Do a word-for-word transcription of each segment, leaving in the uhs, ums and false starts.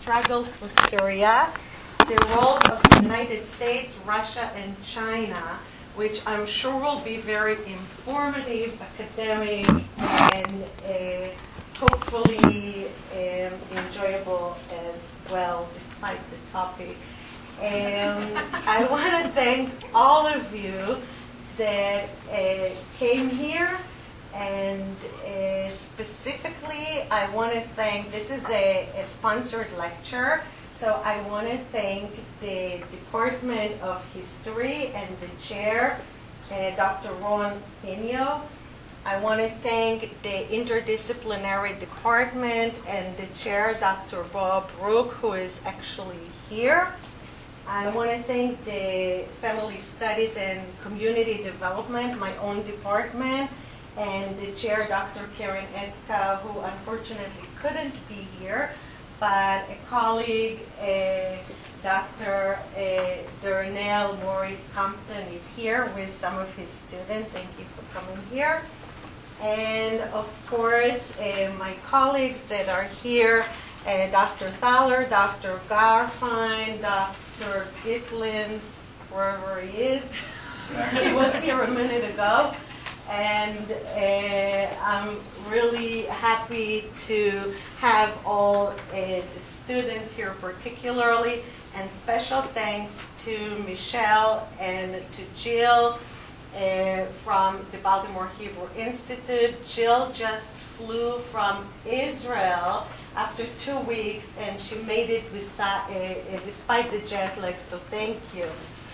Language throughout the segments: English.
struggle for Syria, the role of the United States, Russia, and China, which I'm sure will be very informative, academic, and uh, hopefully um, enjoyable as well, despite the topic. Um, I want to thank all of you that uh, came here, and uh, specifically I want to thank, this is a, a sponsored lecture, so I want to thank the Department of History and the chair, uh, Doctor Ron Pino. I want to thank the interdisciplinary department and the chair, Doctor Bob Brook, who is actually here. I want to thank the Family Studies and Community Development, my own department, and the chair, Doctor Karen Eska, who unfortunately couldn't be here, but a colleague, uh, Doctor Uh, Darnell Morris Compton, is here with some of his students. Thank you for coming here. And of course, uh, my colleagues that are here, uh, Doctor Thaler, Doctor Garfine, Doctor Gitlin, wherever he is. He was here a minute ago. And uh, I'm really happy to have all uh, the students here particularly, and special thanks to Michelle and to Jill uh, from the Baltimore Hebrew Institute. Jill just flew from Israel after two weeks, and she made it beside, uh, despite the jet lag, so thank you.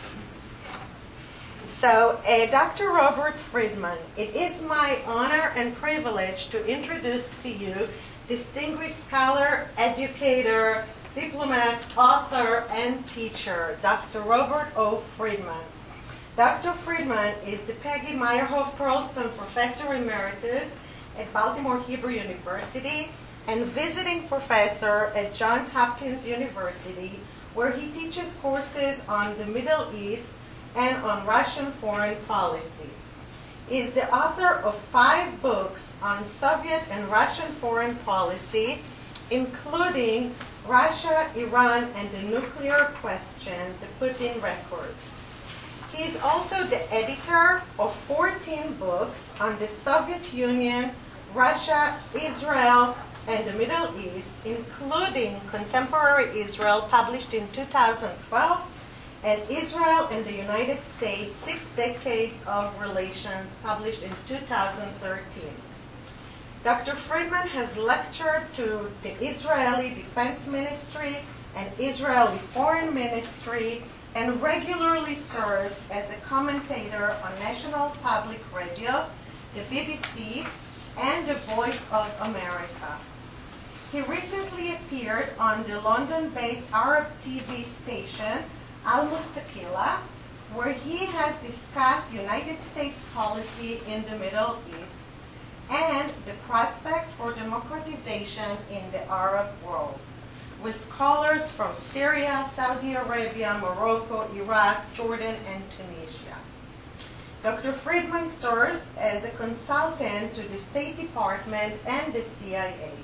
So, uh, Doctor Robert Friedman, it is my honor and privilege to introduce to you distinguished scholar, educator, diplomat, author, and teacher, Doctor Robert O. Friedman. Doctor Friedman is the Peggy Meyerhoff Perlston Professor Emeritus at Baltimore Hebrew University and visiting professor at Johns Hopkins University, where he teaches courses on the Middle East and on Russian foreign policy. He is the author of five books on Soviet and Russian foreign policy, including Russia, Iran, and the Nuclear Question, the Putin Record. He is also the editor of fourteen books on the Soviet Union, Russia, Israel, and the Middle East, including Contemporary Israel, published in two thousand twelve, and Israel and the United States, Six Decades of Relations, published in two thousand thirteen. Doctor Friedman has lectured to the Israeli Defense Ministry and Israeli Foreign Ministry, and regularly serves as a commentator on National Public Radio, the B B C, and the Voice of America. He recently appeared on the London-based Arab T V station, Al Mustaqila, where he has discussed United States policy in the Middle East and the prospect for democratization in the Arab world, with scholars from Syria, Saudi Arabia, Morocco, Iraq, Jordan, and Tunisia. Doctor Friedman serves as a consultant to the State Department and the C I A.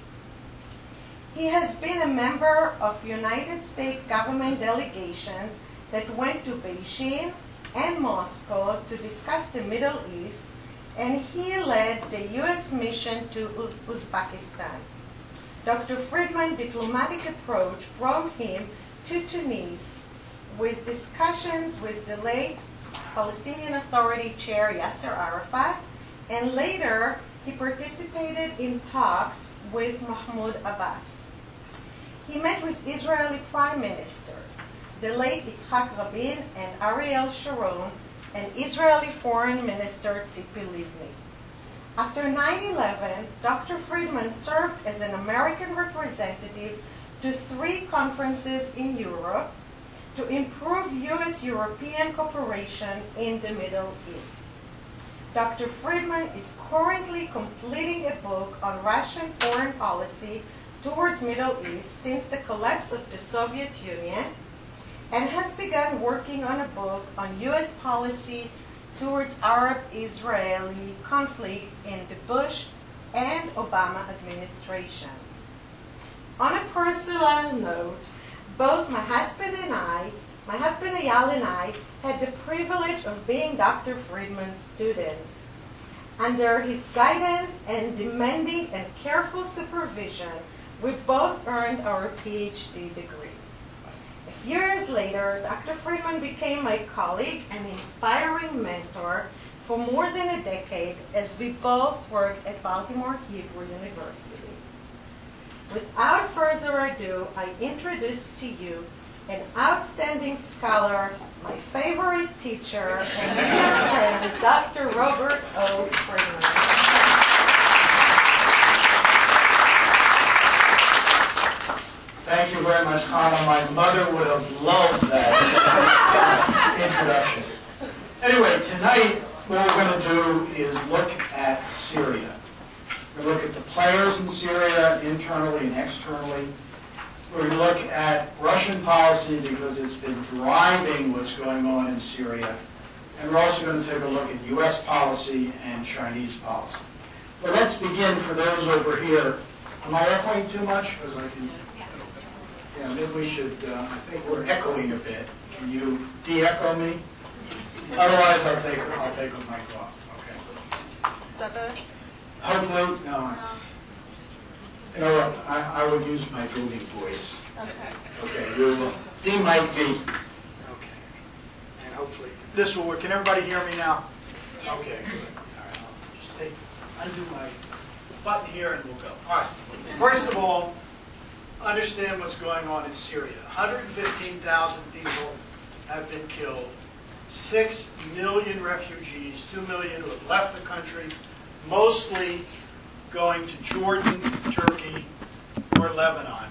He has been a member of United States government delegations that went to Beijing and Moscow to discuss the Middle East, and he led the U S mission to Uzbekistan. Doctor Friedman's diplomatic approach brought him to Tunis, with discussions with the late Palestinian Authority chair Yasser Arafat, and later he participated in talks with Mahmoud Abbas. He met with Israeli prime ministers, the late Yitzhak Rabin and Ariel Sharon, and Israeli Foreign Minister Tzipi Livni. After nine eleven, Doctor Friedman served as an American representative to three conferences in Europe to improve U S European cooperation in the Middle East. Doctor Friedman is currently completing a book on Russian foreign policy towards Middle East since the collapse of the Soviet Union, and has begun working on a book on U S policy towards Arab-Israeli conflict in the Bush and Obama administrations. On a personal note, both my husband and I, my husband Eyal and I, had the privilege of being Doctor Friedman's students. Under his guidance and demanding and careful supervision, we both earned our P H D degrees. A few years later, Doctor Friedman became my colleague and inspiring mentor for more than a decade as we both worked at Baltimore Hebrew University. Without further ado, I introduce to you an outstanding scholar, my favorite teacher, and dear friend, Doctor Robert O. Friedman. Thank you very much, Hannah. My mother would have loved that introduction. Anyway, tonight what we're going to do is look at Syria. We're going to look at the players in Syria, internally and externally. We're going to look at Russian policy because it's been driving what's going on in Syria. And we're also going to take a look at U S policy and Chinese policy. But let's begin for those over here. Am I echoing too much? Because I can, yeah, maybe we should, uh, I think we're echoing a bit. Can you de-echo me? Otherwise, I'll take, I'll take a mic off. Okay. Is that better? Hopefully, no, it's, you know what, I, I would use my booming voice. Okay. Okay, you will de-mic me. Okay. And hopefully, this will work. Can everybody hear me now? Yes. Okay, good. All right, I'll just take, undo my button here and we'll go. All right. First of all, understand what's going on in Syria. one hundred fifteen thousand people have been killed. Six million refugees, two million who have left the country, mostly going to Jordan, Turkey, or Lebanon.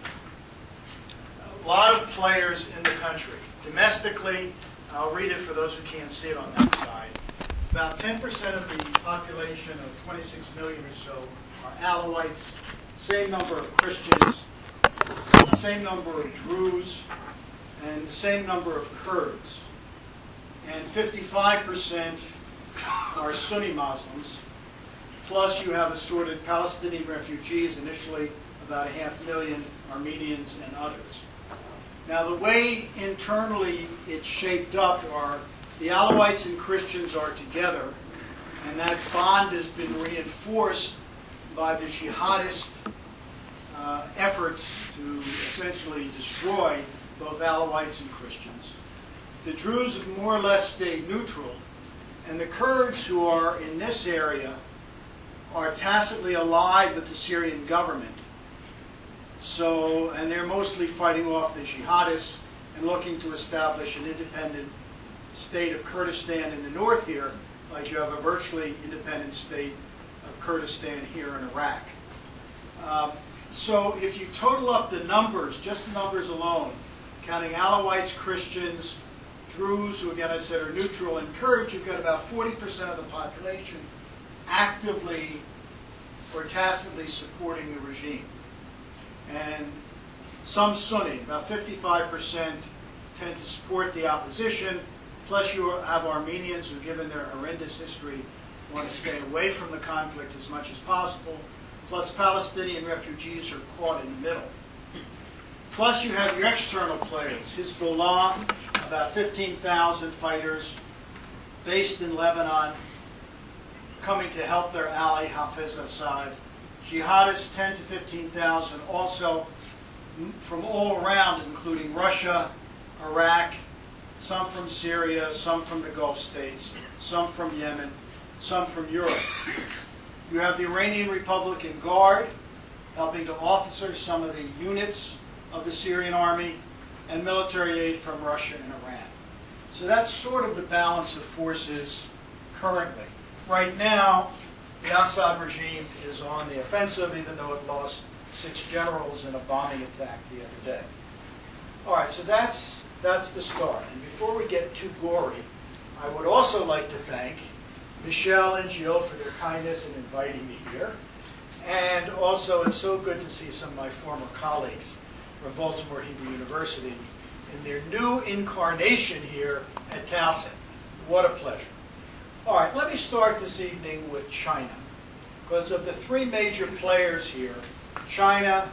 A lot of players in the country. Domestically, I'll read it for those who can't see it on that side. About ten percent of the population of twenty-six million or so are Alawites, same number of Christians, the same number of Druze, and the same number of Kurds. And fifty-five percent are Sunni Muslims. Plus you have assorted Palestinian refugees, initially about a half million Armenians and others. Now the way internally it's shaped up are the Alawites and Christians are together, and that bond has been reinforced by the jihadist uh, efforts to essentially destroy both Alawites and Christians. The Druze have more or less stayed neutral, and the Kurds who are in this area are tacitly allied with the Syrian government. So, and they're mostly fighting off the jihadists and looking to establish an independent state of Kurdistan in the north here, like you have a virtually independent state of Kurdistan here in Iraq. Um, so if you total up the numbers, just the numbers alone, counting Alawites, Christians, Druze, who again I said are neutral, and Kurds, you've got about forty percent of the population actively or tacitly supporting the regime. And some Sunni, about fifty-five percent tend to support the opposition, plus you have Armenians who, given their horrendous history, want to stay away from the conflict as much as possible, plus Palestinian refugees are caught in the middle. Plus you have your external players, Hezbollah, about fifteen thousand fighters based in Lebanon, coming to help their ally Hafez Assad. Jihadists, ten to fifteen thousand, also from all around, including Russia, Iraq, some from Syria, some from the Gulf states, some from Yemen, some from Europe. You have the Iranian Republican Guard helping to officer some of the units of the Syrian army, and military aid from Russia and Iran. So that's sort of the balance of forces currently. Right now, the Assad regime is on the offensive, even though it lost six generals in a bombing attack the other day. All right, so that's, that's the start. And before we get too gory, I would also like to thank Michelle and Jill for their kindness in inviting me here. And also, it's so good to see some of my former colleagues from Baltimore Hebrew University in their new incarnation here at Towson. What a pleasure. All right, let me start this evening with China. Because of the three major players here, China,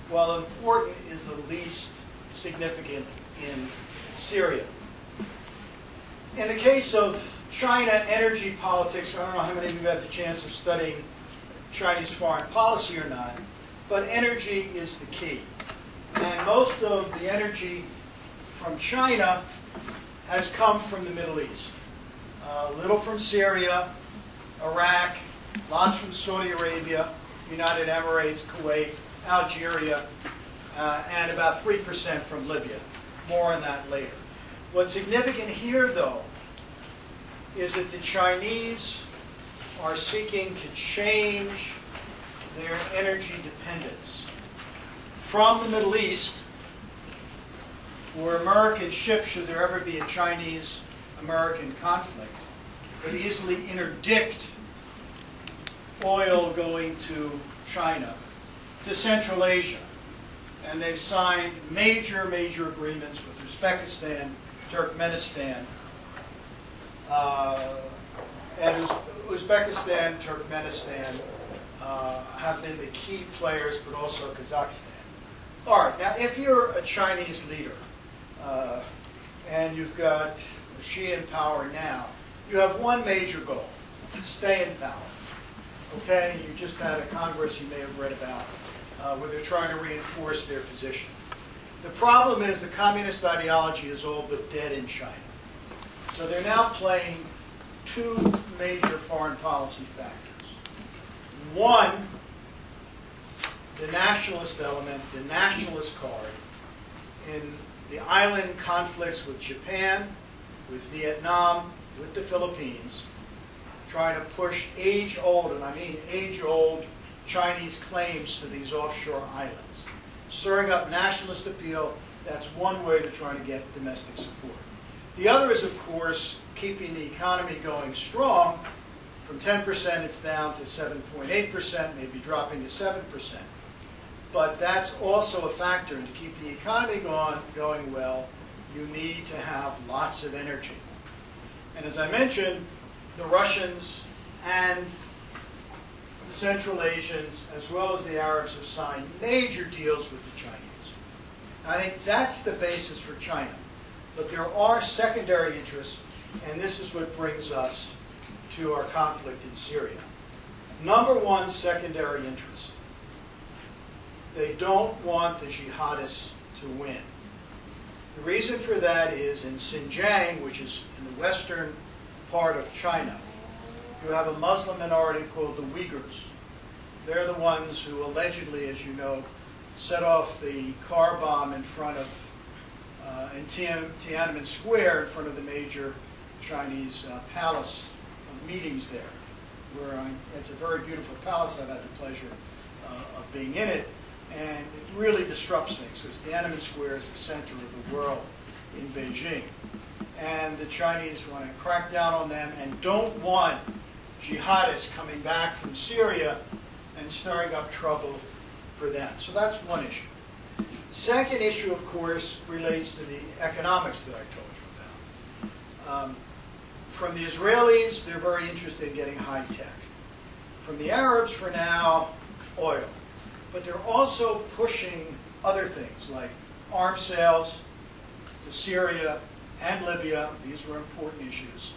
while important, is the least significant in Syria. In the case of China, energy politics, I don't know how many of you have had the chance of studying Chinese foreign policy or not, but energy is the key. And most of the energy from China has come from the Middle East. A uh, little from Syria, Iraq, lots from Saudi Arabia, United Emirates, Kuwait, Algeria, uh, and about three percent from Libya. More on that later. What's significant here, though, is that the Chinese are seeking to change their energy dependence from the Middle East, where American ships, should there ever be a Chinese-American conflict, could easily interdict oil going to China, to Central Asia. And they've signed major, major agreements with Uzbekistan, Turkmenistan, uh, and Uz Uzbekistan, Turkmenistan uh, have been the key players, but also Kazakhstan. All right, now if you're a Chinese leader, uh, and you've got Xi in power now, you have one major goal: stay in power. Okay, you just had a Congress you may have read about uh, where they're trying to reinforce their position. The problem is the communist ideology is all but dead in China. So they're now playing two major foreign policy factors. One, the nationalist element, the nationalist card, in the island conflicts with Japan, with Vietnam, with the Philippines, trying to push age-old, and I mean age-old, Chinese claims to these offshore islands. Stirring up nationalist appeal, that's one way they're trying to get domestic support. The other is, of course, keeping the economy going strong. From ten percent, it's down to seven point eight percent, maybe dropping to seven percent. But that's also a factor. And to keep the economy going, going well, you need to have lots of energy. And as I mentioned, the Russians and the Central Asians, as well as the Arabs, have signed major deals with the Chinese. I think that's the basis for China. But there are secondary interests, and this is what brings us to our conflict in Syria. Number one secondary interest: they don't want the jihadists to win. The reason for that is in Xinjiang, which is in the western part of China, you have a Muslim minority called the Uyghurs. They're the ones who allegedly, as you know, set off the car bomb in front of, uh, in Tian Tiananmen Square, in front of the major Chinese uh, palace of meetings there. Where I'm, it's a very beautiful palace. I've had the pleasure uh, of being in it. And it really disrupts things, because Tiananmen Square is the center of the world in Beijing. And the Chinese want to crack down on them and don't want jihadists coming back from Syria and stirring up trouble for them. So that's one issue. Second issue, of course, relates to the economics that I told you about. Um, from the Israelis, they're very interested in getting high tech. From the Arabs, for now, oil. But they're also pushing other things like arms sales to Syria and Libya. These were important issues.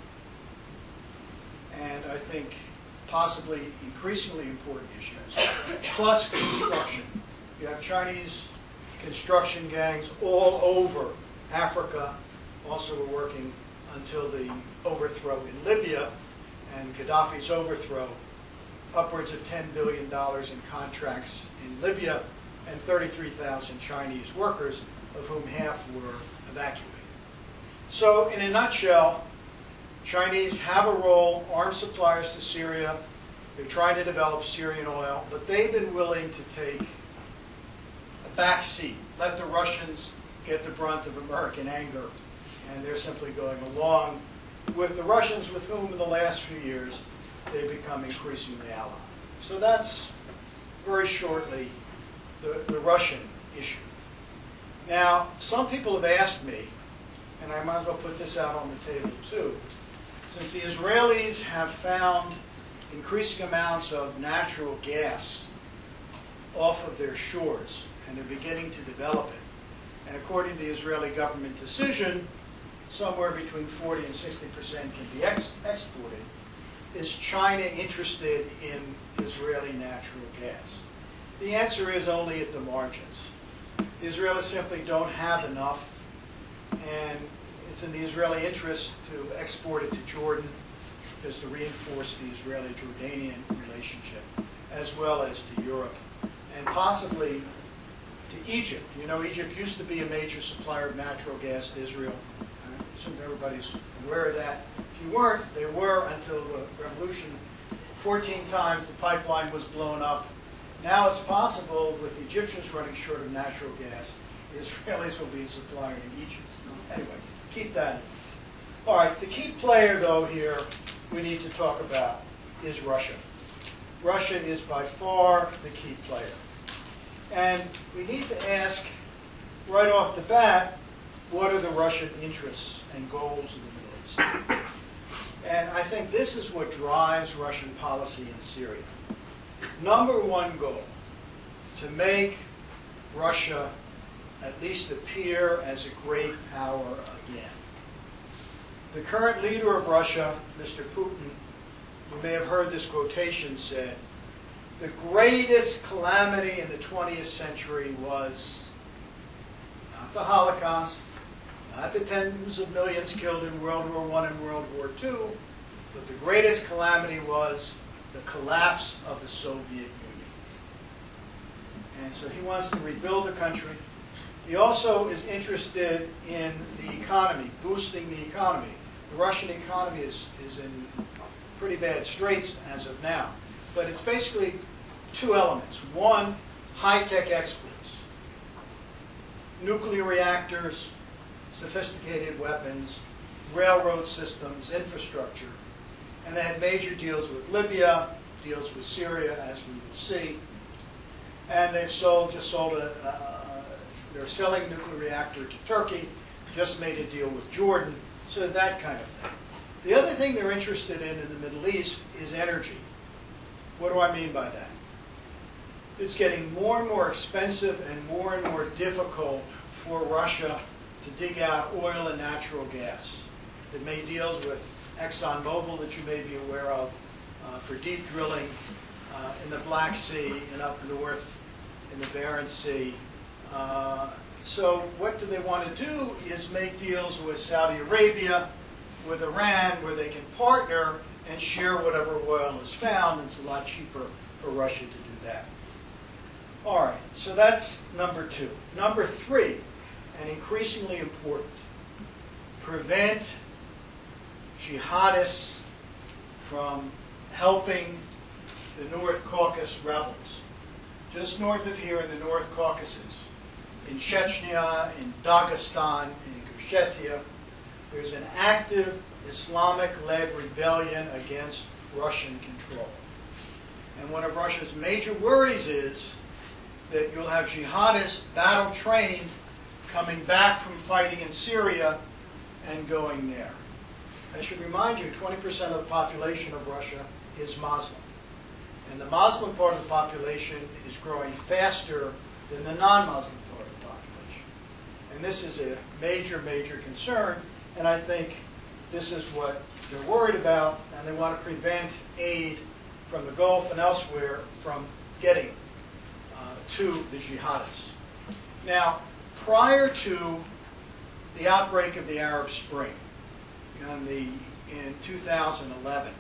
And I think possibly increasingly important issues. Plus construction. You have Chinese construction gangs all over Africa. Also were working until the overthrow in Libya and Gaddafi's overthrow. Upwards of ten billion dollars in contracts in Libya and thirty-three thousand Chinese workers, of whom half were evacuated. So in a nutshell, Chinese have a role, arms suppliers to Syria. They're trying to develop Syrian oil, but they've been willing to take a back seat, let the Russians get the brunt of American anger, and they're simply going along with the Russians, with whom in the last few years they've become increasingly allied. So that's, very shortly, the, the Russian issue. Now, some people have asked me, and I might as well put this out on the table too, since the Israelis have found increasing amounts of natural gas off of their shores, and they're beginning to develop it. And according to the Israeli government decision, somewhere between forty and sixty percent can be ex exported. Is China interested in Israeli natural gas? The answer is only at the margins. The Israelis simply don't have enough, and it's in the Israeli interest to export it to Jordan, just to reinforce the Israeli-Jordanian relationship, as well as to Europe, and possibly to Egypt. You know, Egypt used to be a major supplier of natural gas to Israel. I assume everybody's aware of that. If you weren't, they were until the revolution. fourteen times the pipeline was blown up. Now it's possible, with the Egyptians running short of natural gas, the Israelis will be a supplier to Egypt. Anyway, keep that in mind. All right, the key player, though, here we need to talk about is Russia. Russia is by far the key player. And we need to ask, right off the bat, what are the Russian interests and goals in the Middle East? And I think this is what drives Russian policy in Syria. Number one goal, to make Russia at least appear as a great power again. The current leader of Russia, Mister Putin, you may have heard this quotation said, the greatest calamity in the twentieth century was not the Holocaust, not the tens of millions killed in World War One and World War Two, but the greatest calamity was the collapse of the Soviet Union. And so he wants to rebuild the country. He also is interested in the economy, boosting the economy. The Russian economy is, is in pretty bad straits as of now. But it's basically two elements. One, high-tech exports. Nuclear reactors, sophisticated weapons, railroad systems, infrastructure. And they had major deals with Libya, deals with Syria, as we will see. And they've sold, just sold a, uh, they're selling a nuclear reactor to Turkey, just made a deal with Jordan, so that kind of thing. The other thing they're interested in in the Middle East is energy. What do I mean by that? It's getting more and more expensive and more and more difficult for Russia to dig out oil and natural gas. It made deals with ExxonMobil that you may be aware of uh, for deep drilling uh, in the Black Sea and up north in the Barents Sea. Uh, so what do they want to do is make deals with Saudi Arabia, with Iran, where they can partner and share whatever oil is found. It's a lot cheaper for Russia to do that. All right, so that's number two. Number three, and increasingly important, prevent jihadists from helping the North Caucasus rebels. Just north of here in the North Caucasus, in Chechnya, in Dagestan, in Ingushetia, there's an active Islamic-led rebellion against Russian control. And one of Russia's major worries is that you'll have jihadists, battle-trained, coming back from fighting in Syria and going there. I should remind you, twenty percent of the population of Russia is Muslim. And the Muslim part of the population is growing faster than the non-Muslim part of the population. And this is a major, major concern. And I think this is what they're worried about, and they want to prevent aid from the Gulf and elsewhere from getting uh, to the jihadists. Now, prior to the outbreak of the Arab Spring in, the, in two thousand eleven,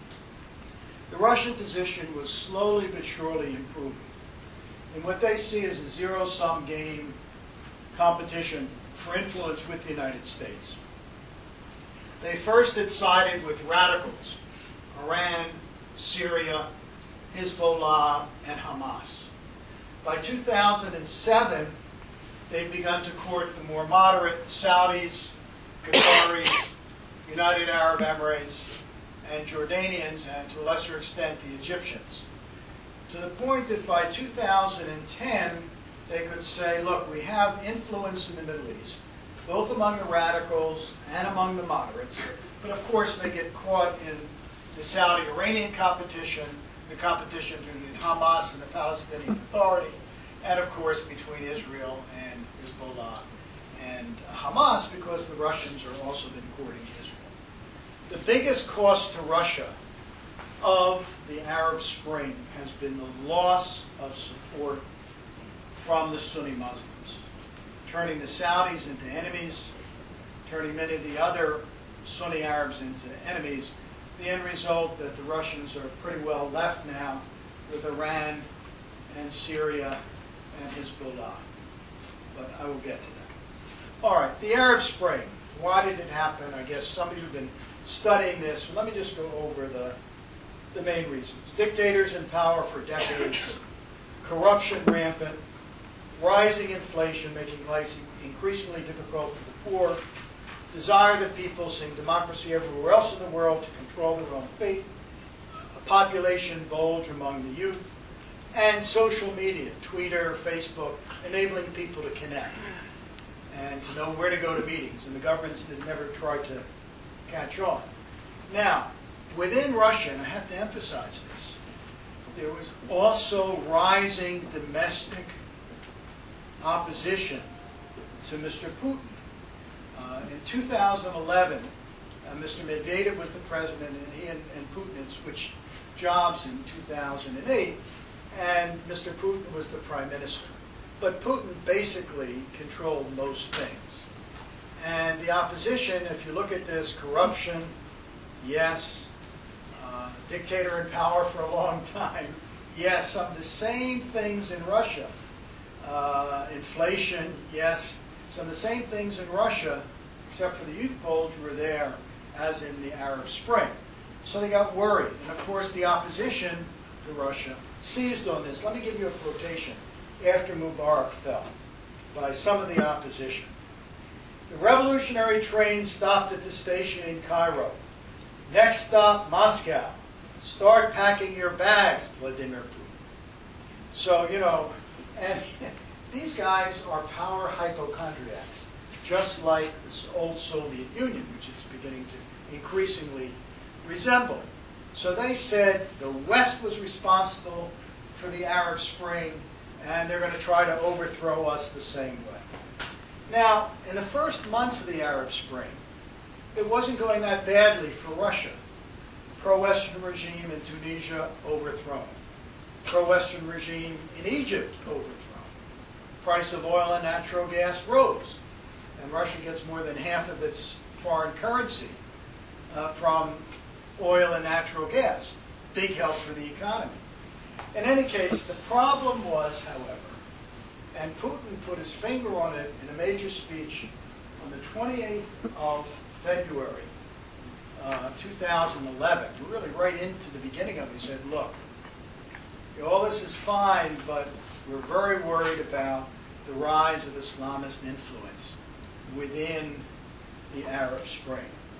the Russian position was slowly but surely improving. And what they see is a zero-sum game competition for influence with the United States. They first had sided with radicals, Iran, Syria, Hezbollah, and Hamas. By two thousand seven, they'd begun to court the more moderate Saudis, Qataris, United Arab Emirates, and Jordanians, and to a lesser extent the Egyptians. To the point that by two thousand ten, they could say, look, we have influence in the Middle East, both among the radicals and among the moderates. But of course, they get caught in the Saudi-Iranian competition, the competition between Hamas and the Palestinian Authority, and of course between Israel and Hezbollah and Hamas, because the Russians are also been courting Israel. The biggest cost to Russia of the Arab Spring has been the loss of support from the Sunni Muslims, turning the Saudis into enemies, turning many of the other Sunni Arabs into enemies. The end result that the Russians are pretty well left now with Iran and Syria and Hezbollah. But I will get to that. All right, the Arab Spring. Why did it happen? I guess some of you have been studying this. But let me just go over the, the main reasons. Dictators in power for decades, corruption rampant, rising inflation making life increasingly difficult for the poor, desire that people seeing democracy everywhere else in the world to control their own fate, a population bulge among the youth, and social media, Twitter, Facebook, enabling people to connect and to know where to go to meetings, and the governments that never tried to catch on. Now, within Russia, and I have to emphasize this, there was also rising domestic opposition to Mister Putin. Uh, in two thousand eleven, uh, Mister Medvedev was the president, and he and, and Putin had switched jobs in two thousand eight, and Mister Putin was the prime minister. But Putin basically controlled most things. And the opposition, if you look at this, corruption, yes. Uh, dictator in power for a long time, yes. Some of the same things in Russia. Uh, inflation, yes. Some of the same things in Russia, except for the youth bulge, were there as in the Arab Spring. So they got worried. And of course, the opposition to Russia seized on this. Let me give you a quotation after Mubarak fell by some of the opposition. The revolutionary train stopped at the station in Cairo. Next stop, Moscow. Start packing your bags, Vladimir Putin. So, you know, and these guys are power hypochondriacs, just like the old Soviet Union, which it's beginning to increasingly resemble. So they said the West was responsible for the Arab Spring, and they're going to try to overthrow us the same way. Now, in the first months of the Arab Spring, it wasn't going that badly for Russia. Pro-Western regime in Tunisia overthrown. Pro-Western regime in Egypt overthrown. Price of oil and natural gas rose. And Russia gets more than half of its foreign currency uh, from oil and natural gas. Big help for the economy. In any case, the problem was, however, and Putin put his finger on it in a major speech on the twenty-eighth of February, uh, two thousand eleven, really right into the beginning of it. He said, look, all this is fine, but we're very worried about the rise of Islamist influence within the Arab Spring.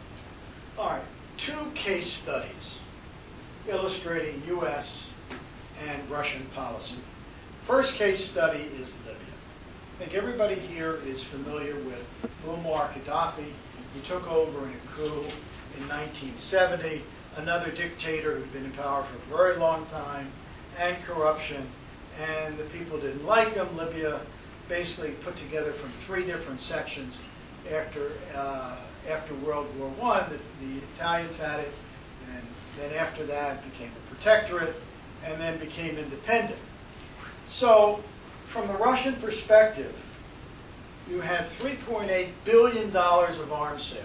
All right, two case studies illustrating U S and Russian policy. First case study is Libya. I think everybody here is familiar with Muammar Gaddafi. He took over in a coup in nineteen seventy, another dictator who'd been in power for a very long time, and corruption, and the people didn't like him. Libya basically put together from three different sections after uh, after World War One. The, the Italians had it, and then after that became a protectorate, and then became independent. So, from the Russian perspective, you had three point eight billion dollars of arms sales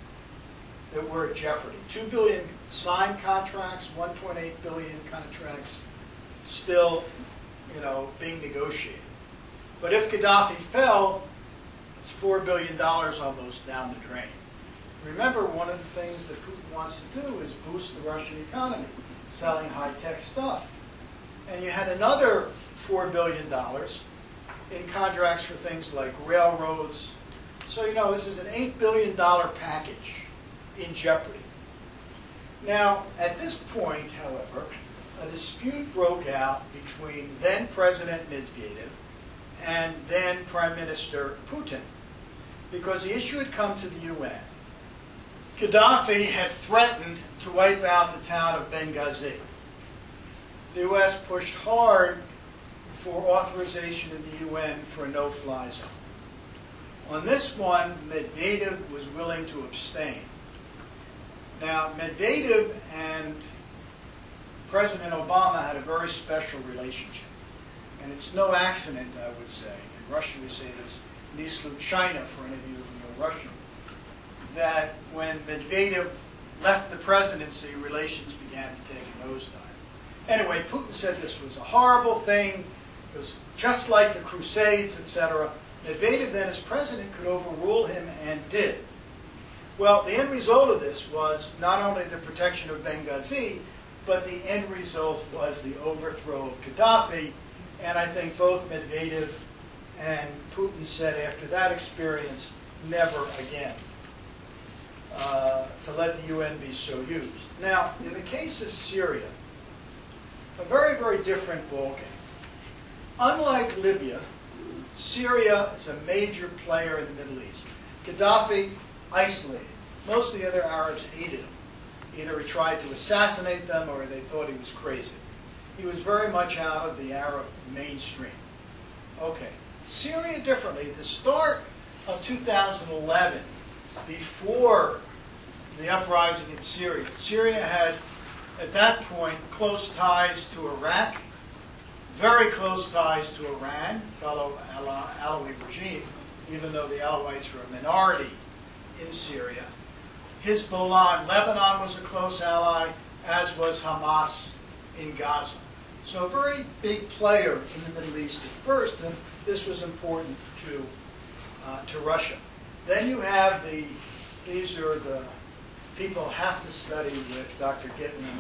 that were at jeopardy. two billion dollars signed contracts, one point eight billion dollars contracts still, you know, being negotiated. But if Gaddafi fell, it's four billion dollars almost down the drain. Remember, one of the things that Putin wants to do is boost the Russian economy, selling high-tech stuff. And you had another four billion dollars in contracts for things like railroads. So, you know, this is an eight billion dollars package in jeopardy. Now, at this point, however, a dispute broke out between then-President Medvedev and then-Prime Minister Putin, because the issue had come to the U N. Gaddafi had threatened to wipe out the town of Benghazi. the U S pushed hard for authorization in the U N for a no-fly zone. On this one, Medvedev was willing to abstain. Now, Medvedev and President Obama had a very special relationship. And it's no accident, I would say, in Russian we say this, "не случайно," for any of you who know Russian, that when Medvedev left the presidency, relations began to take a nosedive. Anyway, Putin said this was a horrible thing. It was just like the Crusades, et cetera. Medvedev then, as president, could overrule him and did. Well, the end result of this was not only the protection of Benghazi, but the end result was the overthrow of Gaddafi. And I think both Medvedev and Putin said after that experience, never again uh, to let the U N be so used. Now, in the case of Syria, a very, very different ballgame. Unlike Libya, Syria is a major player in the Middle East. Gaddafi, isolated. Most of the other Arabs hated him. Either he tried to assassinate them or they thought he was crazy. He was very much out of the Arab mainstream. Okay. Syria differently. At the start of two thousand eleven, before the uprising in Syria, Syria had, at that point, close ties to Iraq, very close ties to Iran, fellow Alawite regime, even though the Alawites were a minority in Syria. Hezbollah in Lebanon was a close ally, as was Hamas in Gaza. So a very big player in the Middle East at first, and this was important to, uh, to Russia. Then you have the, these are the people have to study with Doctor Gitman.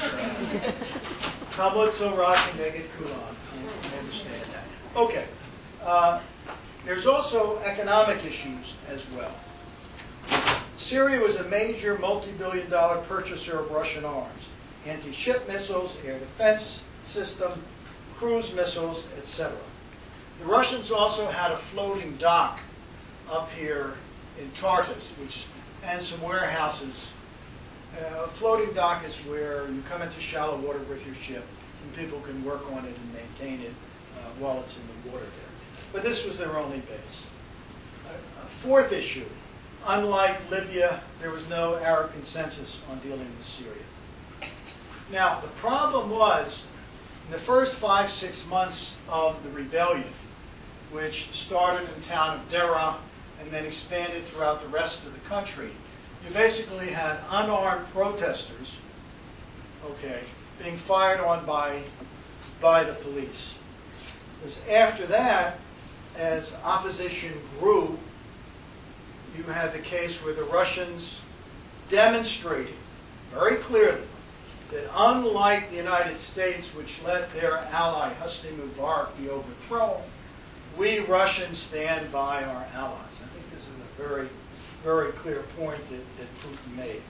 Kabul Torah Neged Kulan. I understand that. Okay. Uh, there's also economic issues as well. Syria was a major multi-billion dollar purchaser of Russian arms. Anti-ship missiles, air defense system, cruise missiles, et cetera. The Russians also had a floating dock up here in Tartus, which and some warehouses. Uh, a floating dock is where you come into shallow water with your ship and people can work on it and maintain it uh, while it's in the water there. But this was their only base. Uh, a fourth issue, unlike Libya, there was no Arab consensus on dealing with Syria. Now, the problem was, in the first five, six months of the rebellion, which started in the town of Deraa and then expanded throughout the rest of the country, you basically had unarmed protesters, okay, being fired on by, by the police. Because after that, as opposition grew, you had the case where the Russians demonstrated very clearly that unlike the United States, which let their ally Hosni Mubarak be overthrown, we Russians stand by our allies. I think this is a very, very clear point that, that Putin made.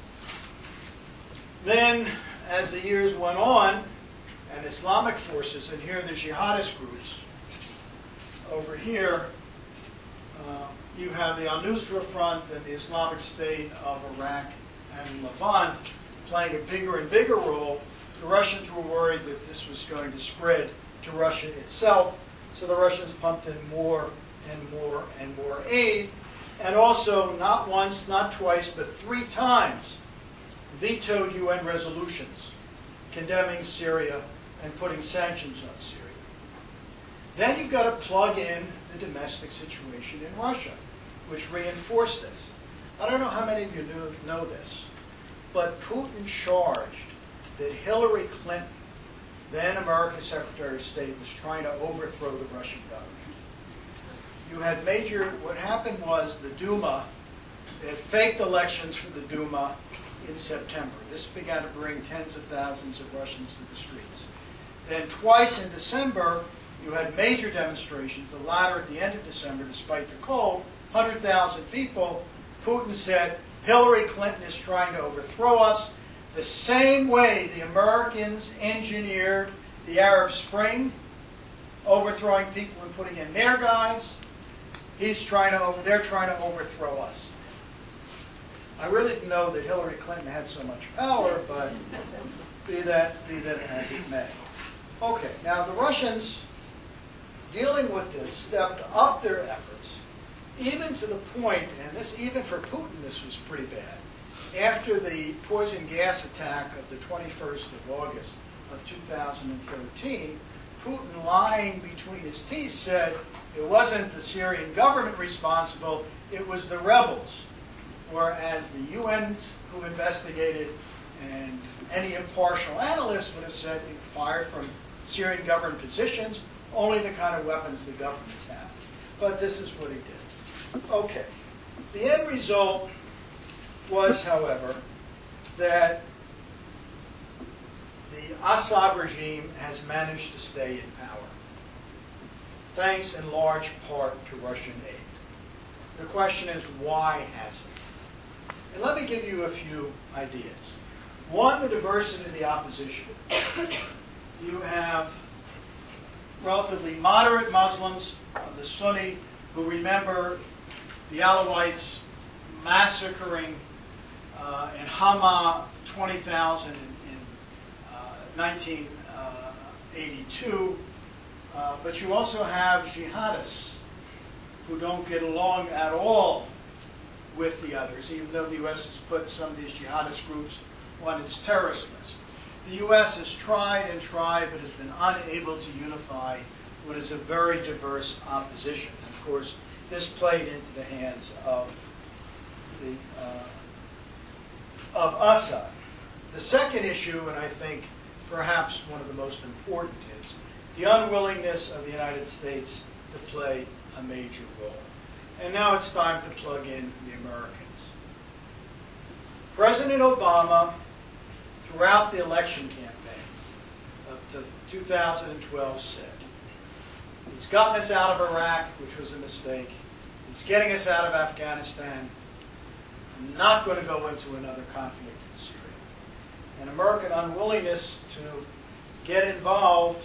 Then, as the years went on, and Islamic forces, and here are the jihadist groups, over here, uh, you have the Al-Nusra Front and the Islamic State of Iraq and Levant playing a bigger and bigger role. The Russians were worried that this was going to spread to Russia itself, so the Russians pumped in more and more and more aid, and also not once, not twice, but three times vetoed U N resolutions condemning Syria and putting sanctions on Syria. Then you've got to plug in the domestic situation in Russia, which reinforced this. I don't know how many of you knew, know this, but Putin charged that Hillary Clinton, then American Secretary of State, was trying to overthrow the Russian government. You had major, what happened was the Duma, they had faked elections for the Duma in September. This began to bring tens of thousands of Russians to the streets. Then twice in December, you had major demonstrations, the latter at the end of December, despite the cold, one hundred thousand people. Putin said, Hillary Clinton is trying to overthrow us the same way the Americans engineered the Arab Spring, overthrowing people and putting in their guys. He's trying to over, they're trying to overthrow us. I really didn't know that Hillary Clinton had so much power, but be that, be that as it may. Okay, now the Russians, dealing with this, stepped up their efforts, even to the point, and this even for Putin, this was pretty bad. After the poison gas attack of the twenty-first of August of two thousand thirteen, Putin, lying between his teeth, said it wasn't the Syrian government responsible, it was the rebels. Whereas the U N who investigated and any impartial analyst would have said it fired from Syrian government positions, only the kind of weapons the governments have. But this is what he did. Okay. The end result was, however, that the Assad regime has managed to stay in power, thanks in large part to Russian aid. The question is, why hasn't it? And let me give you a few ideas. One, the diversity of the opposition. You have relatively moderate Muslims, the Sunni, who remember the Alawites massacring uh, in Hama twenty thousand in, in uh, nineteen eighty-two. Uh, but you also have jihadists who don't get along at all with the others, even though the U S has put some of these jihadist groups on its terrorist list. The U S has tried and tried, but has been unable to unify what is a very diverse opposition. And of course, this played into the hands of the uh, of Assad. The second issue, and I think perhaps one of the most important, is the unwillingness of the United States to play a major role. And now it's time to plug in the Americans. President Obama, throughout the election campaign up to two thousand twelve, said, he's gotten us out of Iraq, which was a mistake. He's getting us out of Afghanistan. I'm not going to go into another conflict in Syria. And American unwillingness to get involved,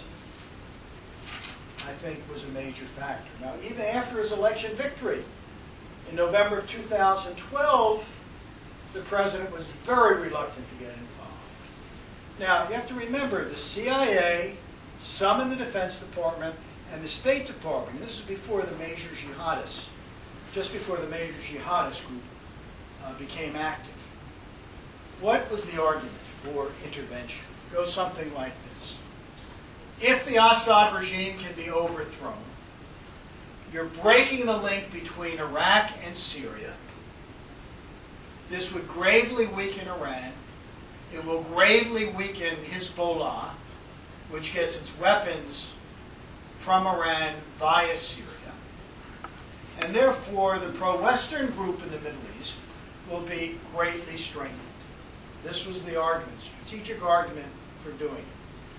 I think, was a major factor. Now, even after his election victory, in November of two thousand twelve, the president was very reluctant to get involved. Now, you have to remember, the C I A, some in the Defense Department, and the State Department, and this is before the major jihadists, just before the major jihadist group uh, became active. What was the argument for intervention? It goes something like this. If the Assad regime can be overthrown, you're breaking the link between Iraq and Syria. This would gravely weaken Iran. It will gravely weaken Hezbollah, which gets its weapons from Iran via Syria. And therefore, the pro-Western group in the Middle East will be greatly strengthened. This was the argument, strategic argument for doing it.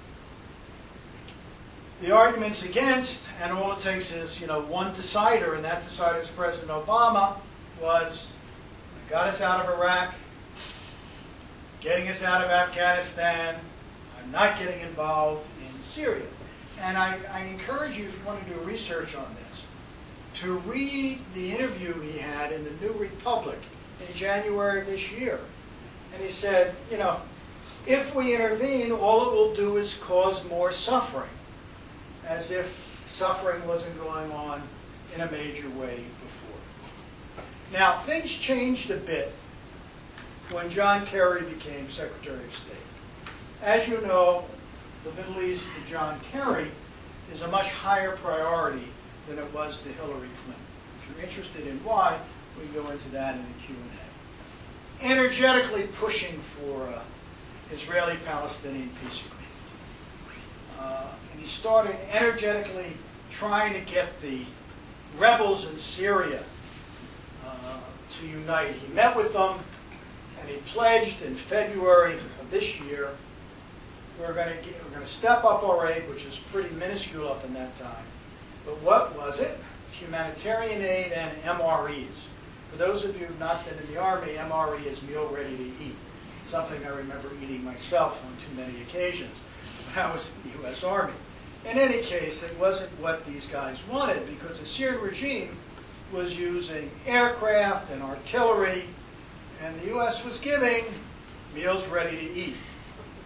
The arguments against, and all it takes is, you know, one decider, and that decider is President Obama, was, got us out of Iraq, getting us out of Afghanistan, I'm not getting involved in Syria. And I, I encourage you, if you want to do research on this, to read the interview he had in the New Republic in January of this year. And he said, you know, if we intervene, all it will do is cause more suffering, as if suffering wasn't going on in a major way before. Now, things changed a bit when John Kerry became Secretary of State. As you know, the Middle East to John Kerry is a much higher priority than it was to Hillary Clinton. If you're interested in why, we can go into that in the Q and A. Energetically pushing for an Israeli-Palestinian peace agreement. Uh, and he started energetically trying to get the rebels in Syria uh, to unite. He met with them, and he pledged in February of this year, we're going to get, we're going to step up our aid, which was pretty minuscule up in that time. But what was it? Humanitarian aid and M R Es. For those of you who have not been in the Army, M R E is meal ready to eat. Something I remember eating myself on too many occasions when I was in the U S Army. In any case, it wasn't what these guys wanted, because the Syrian regime was using aircraft and artillery, and the U S was giving meals ready to eat.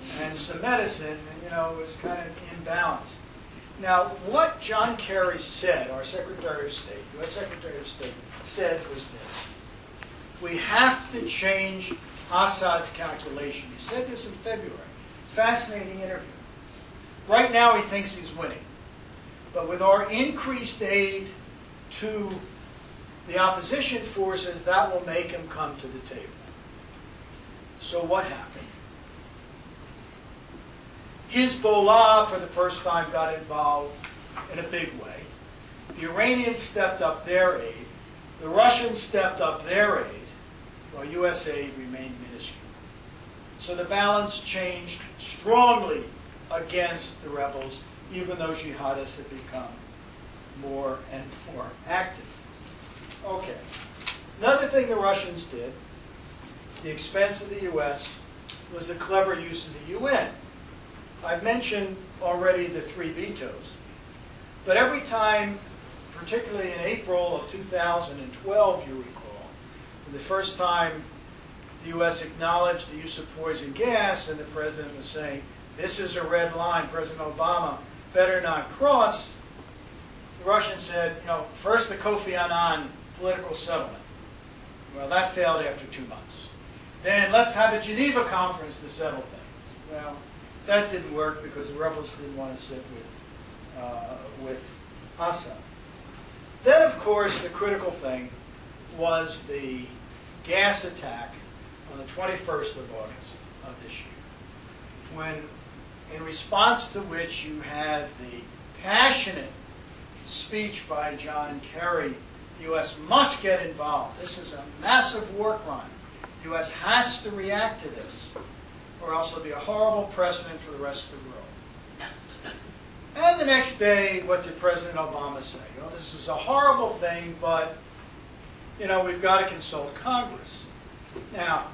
and some medicine, and, you know, it was kind of imbalanced. Now, what John Kerry said, our Secretary of State, U S Secretary of State, said was this: we have to change Assad's calculation. He said this in February. Fascinating interview. Right now he thinks he's winning. But with our increased aid to the opposition forces, that will make him come to the table. So what happened? Hezbollah, for the first time, got involved in a big way. The Iranians stepped up their aid. The Russians stepped up their aid, while U S aid remained minuscule. So the balance changed strongly against the rebels, even though jihadists had become more and more active. Okay. Another thing the Russians did, at the expense of the U S, was a clever use of the U N. I've mentioned already the three vetoes. But every time, particularly in April of two thousand twelve, you recall, for the first time the U S acknowledged the use of poison gas, and the president was saying, this is a red line, President Obama better not cross, the Russians said, you know, first the Kofi Annan political settlement. Well, that failed after two months. Then let's have a Geneva conference to settle things. Well, that didn't work because the rebels didn't want to sit with, uh, with Assad. Then, of course, the critical thing was the gas attack on the twenty-first of August of this year, when, in response to which you had the passionate speech by John Kerry, the U S must get involved. This is a massive war crime. The U S has to react to this, or else it'll be a horrible precedent for the rest of the world. And the next day, what did President Obama say? You know, this is a horrible thing, but, you know, we've got to consult Congress. Now,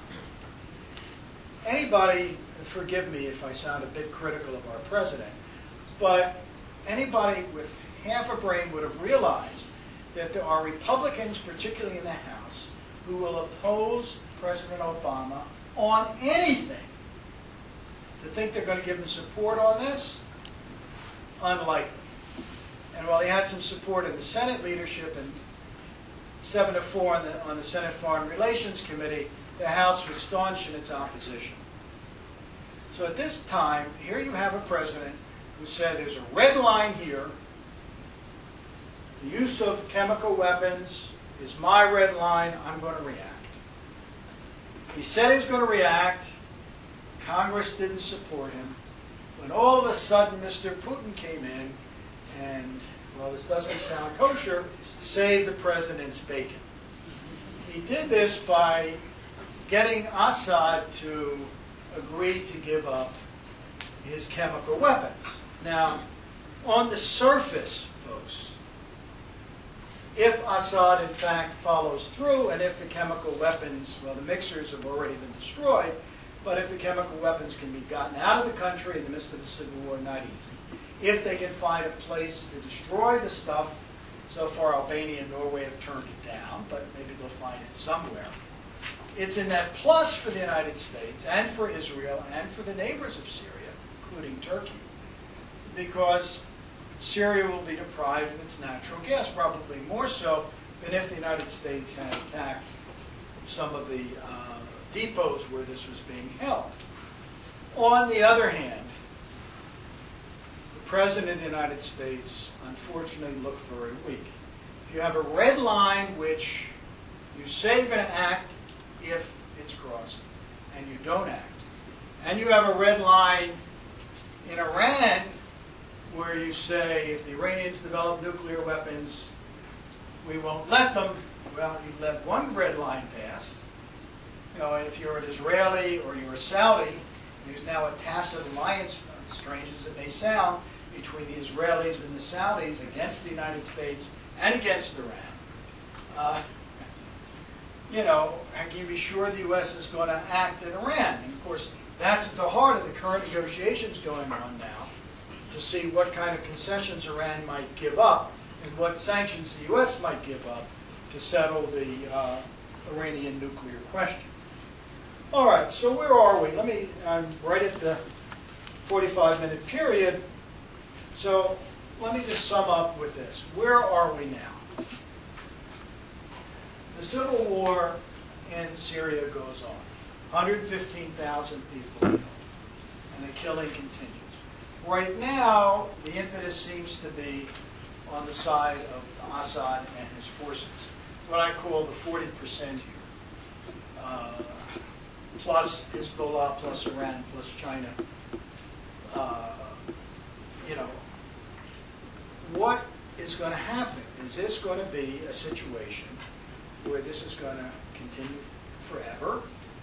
anybody, forgive me if I sound a bit critical of our president, but anybody with half a brain would have realized that there are Republicans, particularly in the House, who will oppose President Obama on anything. To think they're going to give him support on this? Unlikely. And while he had some support in the Senate leadership and seven to four on the, on the Senate Foreign Relations Committee, the House was staunch in its opposition. So at this time, here you have a president who said there's a red line here. The use of chemical weapons is my red line. I'm going to react. He said he was going to react. Congress didn't support him. When all of a sudden Mister Putin came in and, well, this doesn't sound kosher, saved the president's bacon. He did this by getting Assad to agree to give up his chemical weapons. Now, on the surface, folks, if Assad in fact follows through, and if the chemical weapons, well, the mixers have already been destroyed, but if the chemical weapons can be gotten out of the country in the midst of the civil war, not easy. If they can find a place to destroy the stuff, so far Albania and Norway have turned it down, but maybe they'll find it somewhere. It's a net plus for the United States and for Israel and for the neighbors of Syria, including Turkey, because Syria will be deprived of its natural gas, probably more so than if the United States had attacked some of the uh, depots where this was being held. On the other hand, the President of the United States unfortunately looked very weak. If you have a red line which you say you're going to act if it's crossed, and you don't act, and you have a red line in Iran where you say if the Iranians develop nuclear weapons, we won't let them, well, you've let one red line pass. You know, if you're an Israeli or you're a Saudi, there's now a tacit alliance, strange as it may sound, between the Israelis and the Saudis against the United States and against Iran. Uh, you know, and can you be sure the U S is going to act in Iran? And of course, that's at the heart of the current negotiations going on now, to see what kind of concessions Iran might give up and what sanctions the U S might give up to settle the uh, Iranian nuclear question. All right, so where are we? Let me, I'm right at the forty-five minute period. So let me just sum up with this. Where are we now? The civil war in Syria goes on. one hundred fifteen thousand people killed, and the killing continues. Right now, the impetus seems to be on the side of Assad and his forces, what I call the forty percent here, uh, plus Hezbollah, plus Iran, plus China. Uh, you know, what is going to happen? Is this going to be a situation where this is going to continue forever?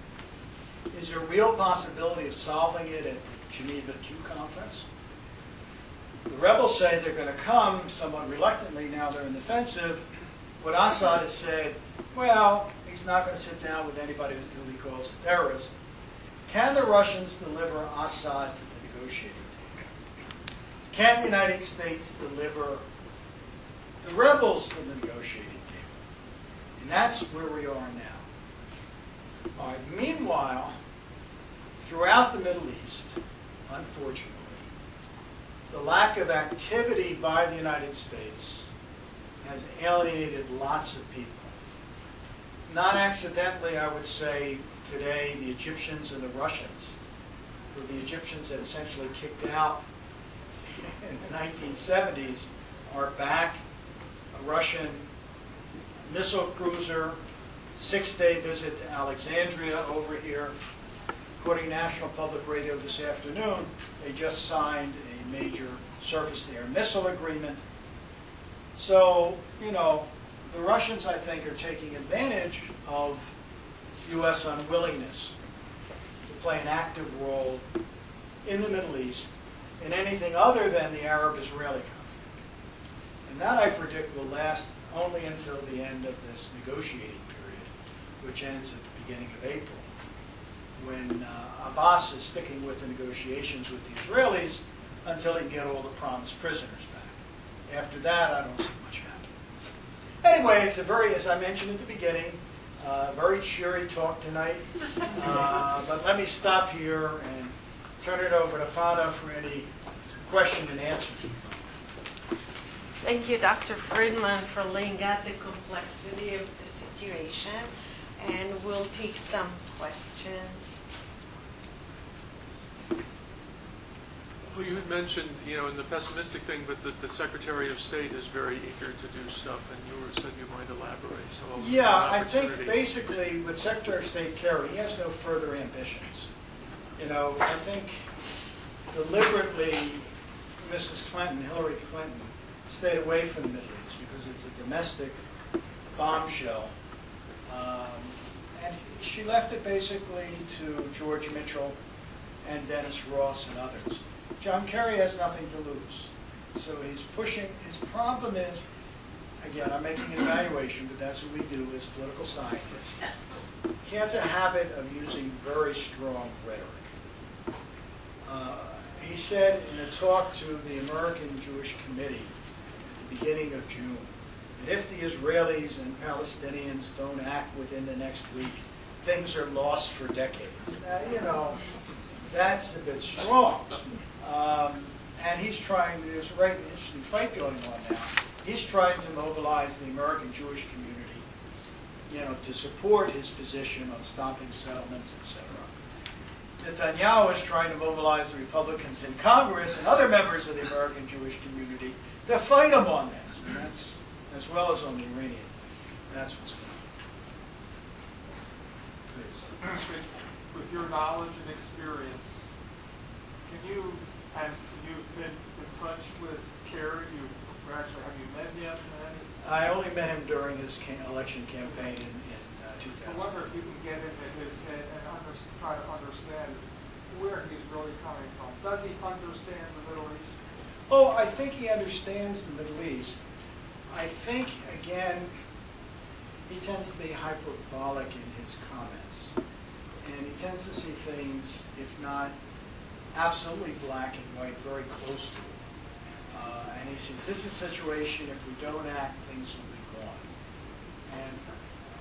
Is there a real possibility of solving it at the Geneva two conference? The rebels say they're going to come somewhat reluctantly. Now they're in the defensive. What Assad has said, well, he's not going to sit down with anybody who he calls a terrorist. Can the Russians deliver Assad to the negotiating table? Can the United States deliver the rebels to the negotiating table? And that's where we are now. All right. Meanwhile, throughout the Middle East, unfortunately, the lack of activity by the United States has alienated lots of people. Not accidentally, I would say, today, the Egyptians and the Russians, who the Egyptians had essentially kicked out in the nineteen seventies, are back. A Russian missile cruiser, six-day visit to Alexandria over here. According to National Public Radio this afternoon, they just signed a major surface-to-air missile agreement. So, you know, the Russians, I think, are taking advantage of U S unwillingness to play an active role in the Middle East in anything other than the Arab-Israeli conflict. And that, I predict, will last only until the end of this negotiating period, which ends at the beginning of April, when uh, Abbas is sticking with the negotiations with the Israelis until he can get all the promised prisoners back. After that, I don't see much happening. Anyway, it's a very, as I mentioned at the beginning, uh, very cheery talk tonight. Uh, but let me stop here and turn it over to Fana for any question and answers. Thank you, Doctor Friedman, for laying out the complexity of the situation. And we'll take some questions. Well, you had mentioned, you know, in the pessimistic thing, but that the Secretary of State is very eager to do stuff, and you were said you might elaborate. So yeah, I think basically with Secretary of State Kerry, he has no further ambitions. You know, I think deliberately Missus Clinton, Hillary Clinton, stayed away from the Middle East because it's a domestic bombshell. Um, and she left it basically to George Mitchell and Dennis Ross and others. John Kerry has nothing to lose. So he's pushing. His problem is, again, I'm making an evaluation, but that's what we do as political scientists. He has a habit of using very strong rhetoric. Uh, he said in a talk to the American Jewish Committee at the beginning of June, that if the Israelis and Palestinians don't act within the next week, things are lost for decades. Now, you know, that's a bit strong. Um, and he's trying, there's a very interesting fight going on now. He's trying to mobilize the American Jewish community, you know, to support his position on stopping settlements, et cetera. Netanyahu is trying to mobilize the Republicans in Congress and other members of the American Jewish community to fight him on this. And that's as well as on the Iranian. That's what's going on. Please. With your knowledge and experience, can you, and you've been in touch with Kerry, you actually, have you met him? I only met him during his cam election campaign in, in uh, two thousand. I wonder if you can get into his head and under, try to understand where he's really coming from. Does he understand the Middle East? Oh, I think he understands the Middle East. I think, again, he tends to be hyperbolic in his comments. And he tends to see things, if not absolutely black and white, very close to it. Uh, and he says, this is a situation, if we don't act, things will be gone. And,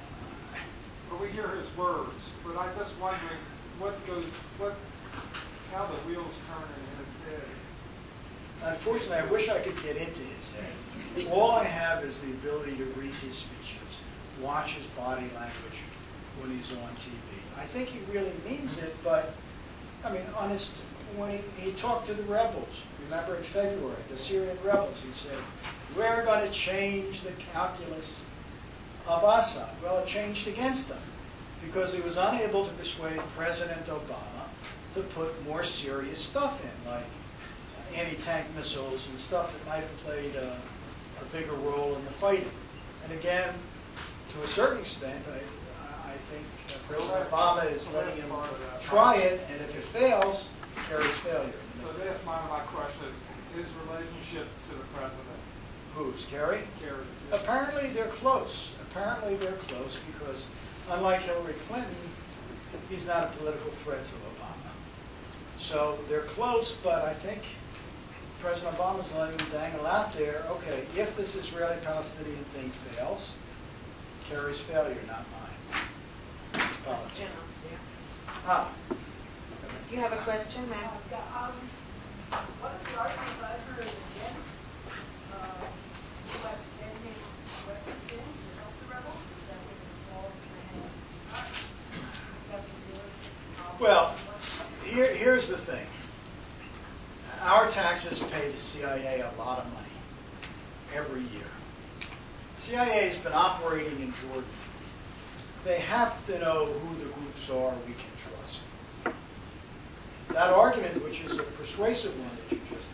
but we hear his words, but I'm just wondering what goes, what how the wheels turn in his head. Unfortunately, I wish I could get into his head. All I have is the ability to read his speeches, watch his body language when he's on T V. I think he really means it, but, I mean, on his, when he, he talked to the rebels, remember in February, the Syrian rebels, he said, we're going to change the calculus of Assad. Well, it changed against them because he was unable to persuade President Obama to put more serious stuff in, like anti-tank missiles and stuff that might have played a, a bigger role in the fighting. And again, to a certain extent, I, I think President Obama is letting him try it, and if it fails, carries failure. So that's my, my question, his relationship to the president. Who's, Kerry? Kerry. Apparently they're close. Apparently they're close because, unlike Hillary Clinton, he's not a political threat to Obama. So they're close, but I think President Obama's letting him dangle out there, okay, if this Israeli-Palestinian thing fails, Kerry's failure, not mine. It's politics. Question. Ah. You have a question, ma'am? Yeah, um, one of the arguments I've heard against uh, U S sending weapons in to help the rebels is that they would fall into the hands of the terrorists. That's a realistic problem. Well, here, here's the thing. Our taxes pay the C I A a lot of money every year. C I A has been operating in Jordan. They have to know who the groups are we can trust. That argument, which is a persuasive one that you just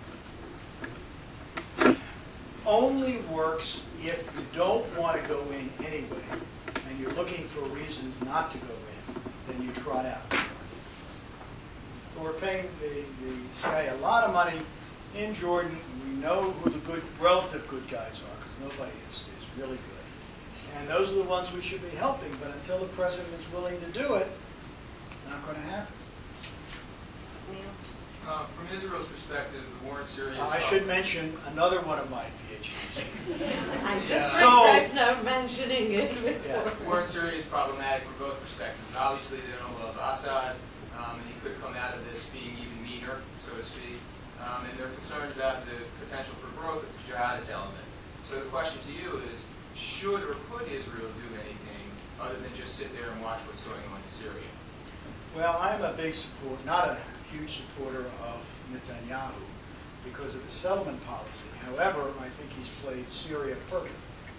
made, only works if you don't want to go in anyway, and you're looking for reasons not to go in, then you trot out. But we're paying the, the C I A a lot of money in Jordan. We know who the good, relative good guys are, because nobody is, is really good. And those are the ones we should be helping, but until the president is willing to do it, not going to happen. Uh, from Israel's perspective, the war in Syria... Uh, I should mention another one of my PhDs. I just So- regret not mentioning it before. Yeah. The war in Syria is problematic from both perspectives. Obviously, they don't love Assad, um, and he could come out of this being even meaner, so to speak. Um, and they're concerned about the potential for growth of the jihadist element. So the question to you is, should or could Israel do anything other than just sit there and watch what's going on in Syria? Well, I'm a big support, not a huge supporter of Netanyahu because of the settlement policy. However, I think he's played Syria perfect.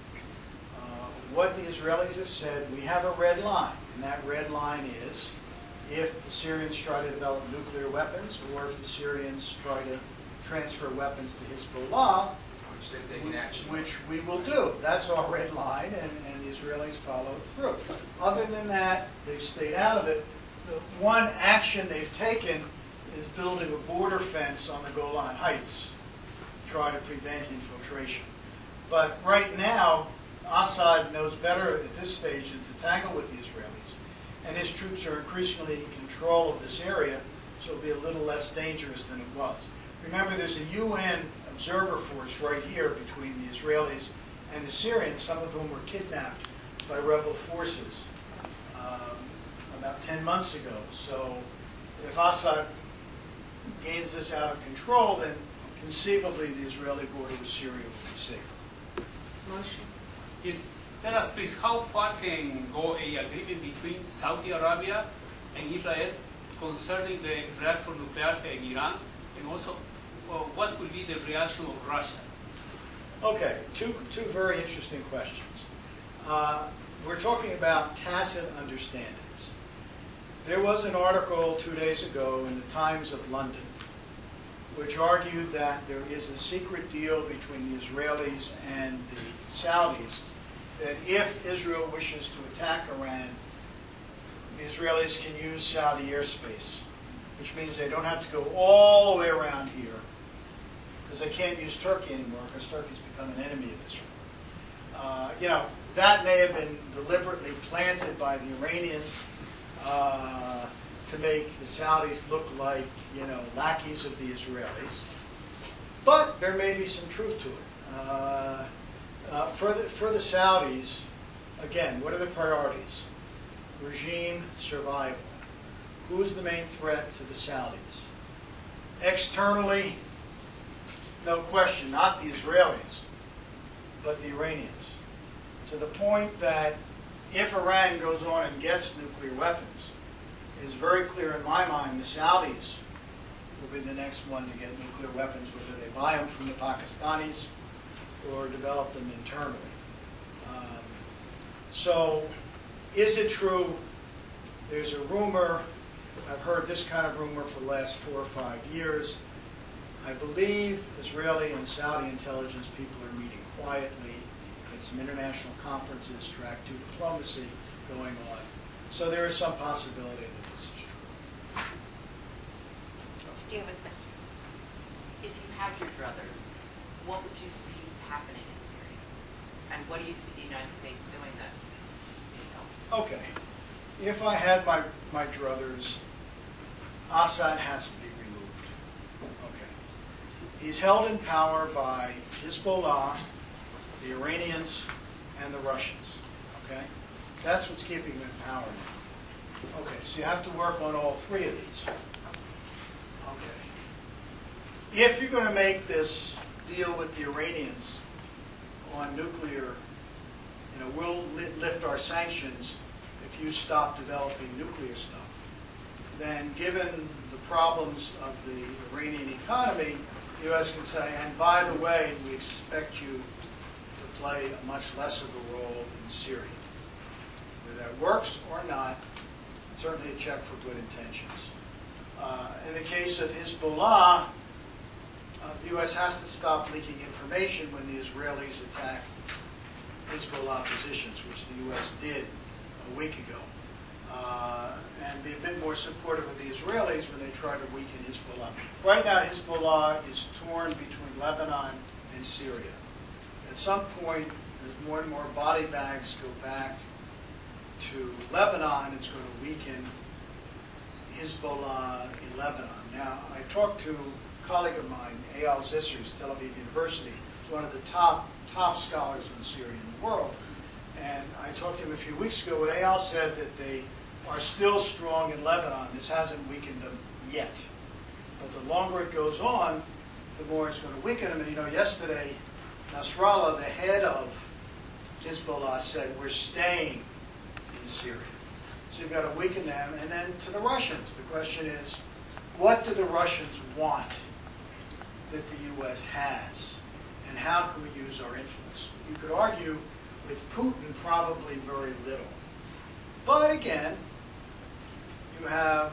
Uh, what the Israelis have said, we have a red line, and that red line is if the Syrians try to develop nuclear weapons or if the Syrians try to transfer weapons to Hezbollah, Which they've taken action on. which we will do. That's our red line, and, and the Israelis follow through. Other than that, they've stayed out of it. The one action they've taken is building a border fence on the Golan Heights to try to prevent infiltration. But right now, Assad knows better at this stage than to tangle with the Israelis, and his troops are increasingly in control of this area, so it'll be a little less dangerous than it was. Remember, there's a U N observer force right here between the Israelis and the Syrians, some of whom were kidnapped by rebel forces um, about ten months ago. So if Assad gains this out of control, then conceivably the Israeli border with Syria will be safer. Motion. Yes. Tell us, please, how far can go a agreement between Saudi Arabia and Israel concerning the reactor nuclear in Iran, and also uh, what will be the reaction of Russia? Okay, two, two very interesting questions. Uh, we're talking about tacit understandings. There was an article two days ago in the Times of London which argued that there is a secret deal between the Israelis and the Saudis that if Israel wishes to attack Iran, the Israelis can use Saudi airspace, which means they don't have to go all the way around here, because they can't use Turkey anymore, because Turkey's become an enemy of Israel. Uh, you know, that may have been deliberately planted by the Iranians uh, to make the Saudis look like, you know, lackeys of the Israelis. But there may be some truth to it. Uh, uh, for, the, for the Saudis, again, what are the priorities? Regime survival. who's the main threat to the Saudis? Externally, no question, not the Israelis, but the Iranians. To the point that if Iran goes on and gets nuclear weapons, it's very clear in my mind the Saudis will be the next one to get nuclear weapons, whether they buy them from the Pakistanis or develop them internally. Um, so, is it true? There's a rumor, I've heard this kind of rumor for the last four or five years. I believe Israeli and Saudi intelligence people are meeting quietly at some international conferences, track two diplomacy going on. So there is some possibility that this is true. Do you have a question? If you had your druthers, what would you see happening in Syria? And what do you see the United States doing that you know? Okay. If I had my, my druthers, Assad has to be removed. Okay. He's held in power by Hezbollah, the Iranians, and the Russians. Okay? That's what's keeping him in power now. Okay, so you have to work on all three of these. Okay. If you're going to make this deal with the Iranians on nuclear, you know, we'll li- lift our sanctions if you stop developing nuclear stuff, then given the problems of the Iranian economy, the U S can say, and by the way, we expect you to play a much less of a role in Syria. Whether that works or not, certainly a check for good intentions. Uh, in the case of Hezbollah, uh, the U S has to stop leaking information when the Israelis attack Hezbollah positions, which the U S did a week ago, uh, and be a bit more supportive of the Israelis when they try to weaken Hezbollah. Right now, Hezbollah is torn between Lebanon and Syria. At some point, as more and more body bags go back to Lebanon, it's going to weaken Hezbollah in Lebanon. Now, I talked to a colleague of mine, Eyal Zissers, Tel Aviv University, who's one of the top, top scholars on Syria in the world. And I talked to him a few weeks ago, and Eyal said that they are still strong in Lebanon. This hasn't weakened them yet. But the longer it goes on, the more it's going to weaken them. And you know, yesterday, Nasrallah, the head of Hezbollah, said, we're staying in Syria. So you've got to weaken them. And then to the Russians, the question is, what do the Russians want that the U S has? And how can we use our influence? You could argue with Putin, probably very little. But again, you have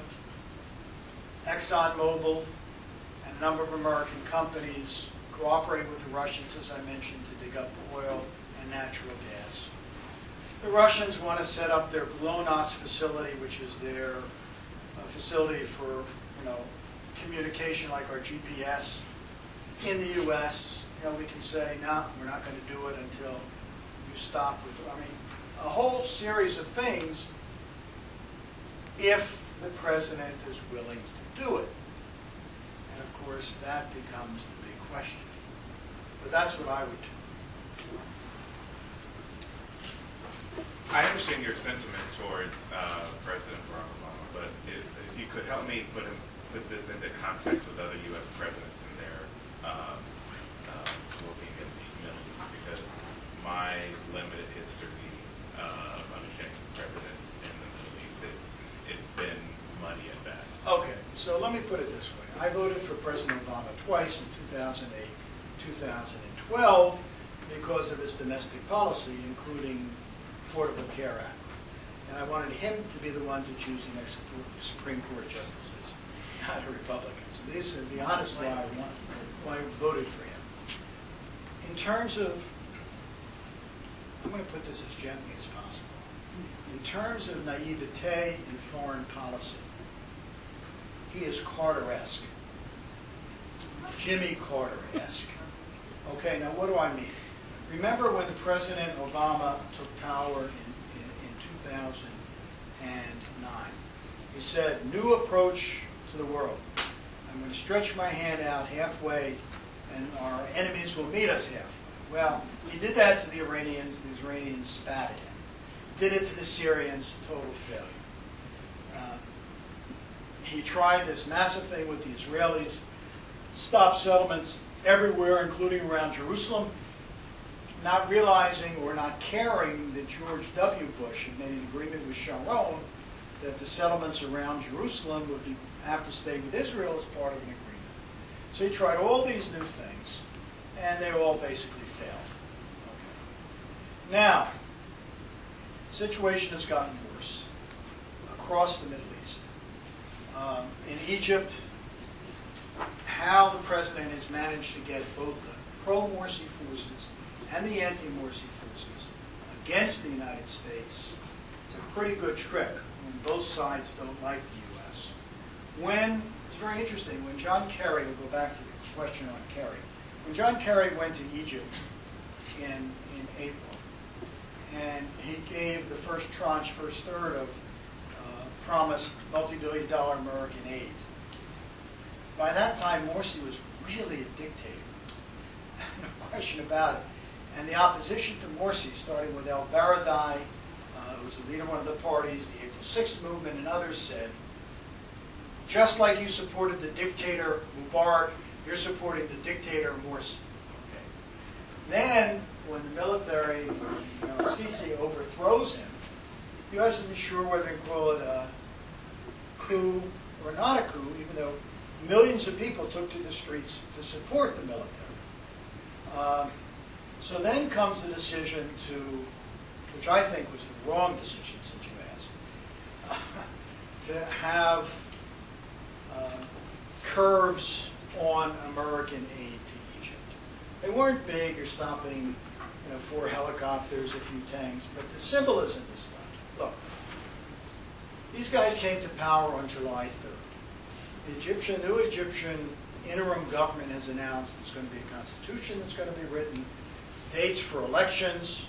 ExxonMobil and a number of American companies cooperating with the Russians, as I mentioned, to dig up oil and natural gas. The Russians want to set up their GLONASS facility, which is their uh, facility for, you know, communication like our G P S in the U S. You know, we can say, no, we're not going to do it until you stop with, I mean, a whole series of things if the president is willing to do it. And of course, that becomes the big question. But that's what I would do. I understand your sentiment towards uh, President Barack Obama, but if, if you could help me put him, put this into context with other U S presidents in their uh, uh, working in the Middle East, because my limited history uh, of understanding presidents in the Middle East, it's, it's been money at best. Okay, so let me put it this way. I voted for President Obama twice in two thousand eight, two thousand twelve, because of his domestic policy, including Affordable Care Act. And I wanted him to be the one to choose the next Supreme Court justices, not a Republican. So these are the honest why I, want, why I voted for him. In terms of, I'm going to put this as gently as possible. In terms of naivete in foreign policy, he is Carter-esque. Jimmy Carter-esque. Okay, now what do I mean? Remember when the President Obama took power in, in, in two thousand nine? He said, new approach to the world. I'm going to stretch my hand out halfway and our enemies will meet us halfway. Well, he did that to the Iranians. The Iranians spat at him. Did it to the Syrians, total failure. Uh, he tried this massive thing with the Israelis, stopped settlements everywhere, including around Jerusalem, not realizing or not caring that George W. Bush had made an agreement with Sharon that the settlements around Jerusalem would be, have to stay with Israel as part of an agreement. So he tried all these new things, and they all basically failed. Okay. Now, the situation has gotten worse across the Middle East. Um, in Egypt, how the president has managed to get both the pro-Morsi forces and the anti-Morsi forces against the United States, it's a pretty good trick when both sides don't like the U S. When, it's very interesting, when John Kerry, we'll go back to the question on Kerry, when John Kerry went to Egypt in, in April, and he gave the first tranche, first third of uh, promised multi-billion dollar American aid. By that time, Morsi was really a dictator. No question about it. And the opposition to Morsi, starting with El Baradei, uh, who was the leader of one of the parties, the April sixth movement, and others said, just like you supported the dictator Mubarak, you're supporting the dictator Morsi. Okay. Then, when the military, you know, Sisi overthrows him, the U S isn't sure whether to call it a coup or not a coup, even though millions of people took to the streets to support the military. Uh, so then comes the decision to, which I think was the wrong decision, since you asked, uh, to have uh, curbs on American aid to Egypt. They weren't big. You're stopping, you know, four helicopters, a few tanks, but the symbolism is stuff. Look, these guys came to power on July third. The Egyptian, new Egyptian interim government has announced there's going to be a constitution that's going to be written, dates for elections.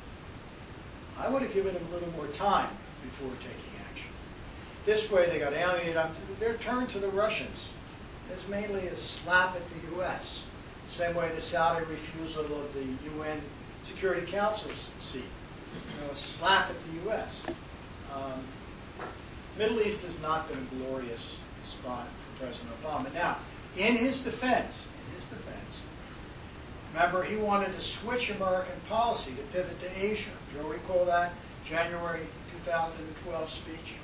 I would have given them a little more time before taking action. This way they got alienated. Their turn to the Russians is mainly a slap at the U S Same way the Saudi refusal of the U N Security Council's seat, you know, a slap at the U S Um, Middle East has not been a glorious spot for President Obama. Now, in his defense, in his defense, remember he wanted to switch American policy to pivot to Asia. Do you recall that January two thousand twelve speech?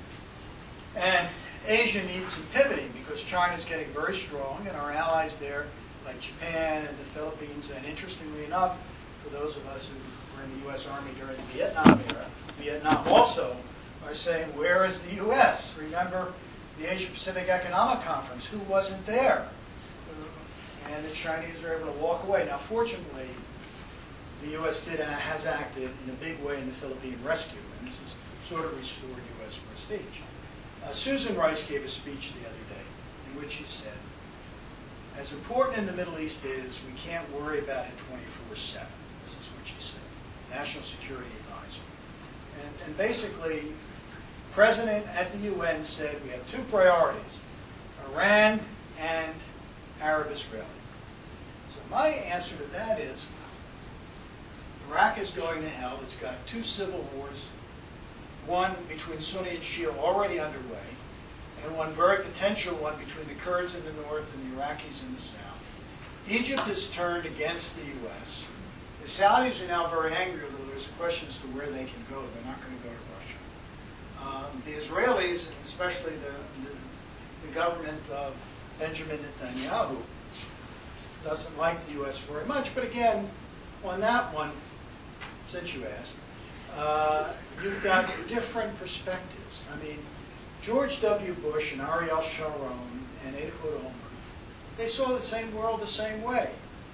And Asia needs some pivoting because China's getting very strong, and our allies there, like Japan and the Philippines, and interestingly enough, for those of us who were in the U S Army during the Vietnam era, Vietnam also are saying, where is the U S? Remember the Asia-Pacific Economic Conference, who wasn't there? And the Chinese were able to walk away. Now, fortunately, the U S did, uh, has acted in a big way in the Philippine rescue, and this has sort of restored U S prestige. Uh, Susan Rice gave a speech the other day in which she said, as important in the Middle East is, we can't worry about it twenty-four seven. This is what she said, National Security Advisor. And, and basically, the President at the U N said we have two priorities, Iran and Arab-Israeli. So my answer to that is, Iraq is going to hell. It's got two civil wars, one between Sunni and Shia already underway, and one very potential one between the Kurds in the north and the Iraqis in the south. Egypt has turned against the U S The Saudis are now very angry, although there's a question as to where they can go. They're not going to go to Russia. Um, the Israelis, especially the, the, the government of Benjamin Netanyahu, doesn't like the U S very much. But again, on that one, since you asked, uh, you've got different perspectives. I mean, George W. Bush and Ariel Sharon and Ehud Olmert, they saw the same world the same way.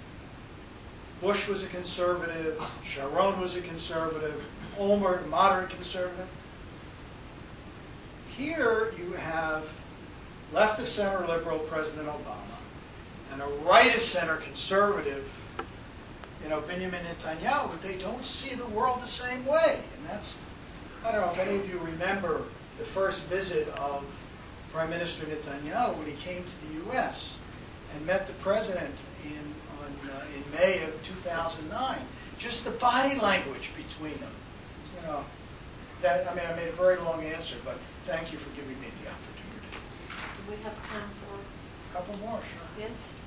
Bush was a conservative, Sharon was a conservative, Olmert, moderate conservative. Here you have left of center liberal President Obama and a right of center conservative, you know, Benjamin Netanyahu. They don't see the world the same way. And that's, I don't know if any of you remember the first visit of Prime Minister Netanyahu when he came to the U S and met the President in, on, uh, in May of two thousand nine. Just the body language between them. You know, that, I mean, I made a very long answer, but thank you for giving me the opportunity. we have time for, Couple more, sure. yes?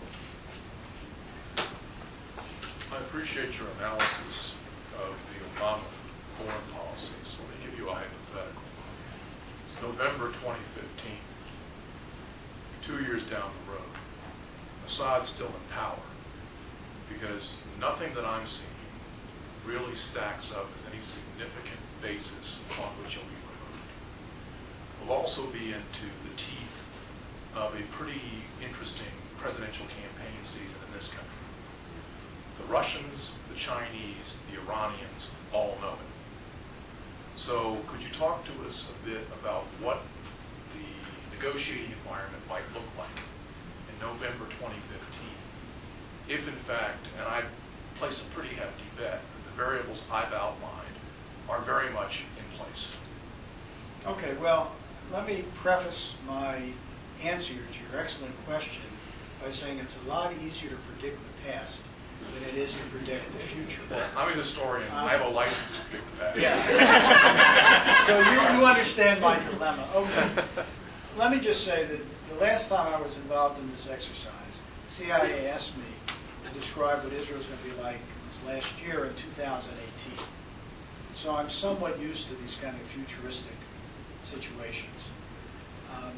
I appreciate your analysis of the Obama foreign policy. So let me give you a hypothetical. It's November twenty fifteen, two years down the road. Assad's still in power because nothing that I'm seeing really stacks up as any significant basis upon which he'll be removed. We'll also be into the teeth of a pretty interesting presidential campaign season in this country. The Russians, the Chinese, the Iranians all know it. So could you talk to us a bit about what the negotiating environment might look like in November twenty fifteen, if in fact, and I place a pretty hefty bet, that the variables I've outlined are very much in place? Okay, well, let me preface my answer to your excellent question by saying it's a lot easier to predict the past than it is to predict the future. Well, I'm a historian. Um, I have a license to predict the past. Yeah. So you, you understand my dilemma. Okay. Let me just say that the last time I was involved in this exercise, C I A asked me to describe what Israel is going to be like it was last year in two thousand eighteen. So I'm somewhat used to these kind of futuristic situations. Um,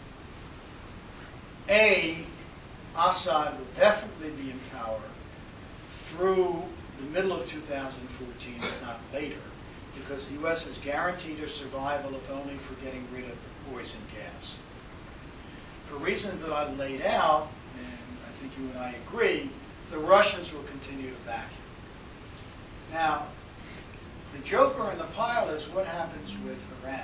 A, Assad will definitely be in power through the middle of two thousand fourteen, if not later, because the U S has guaranteed her survival if only for getting rid of the poison gas. For reasons that I laid out, and I think you and I agree, the Russians will continue to back him. Now, the joker in the pile is what happens with Iran.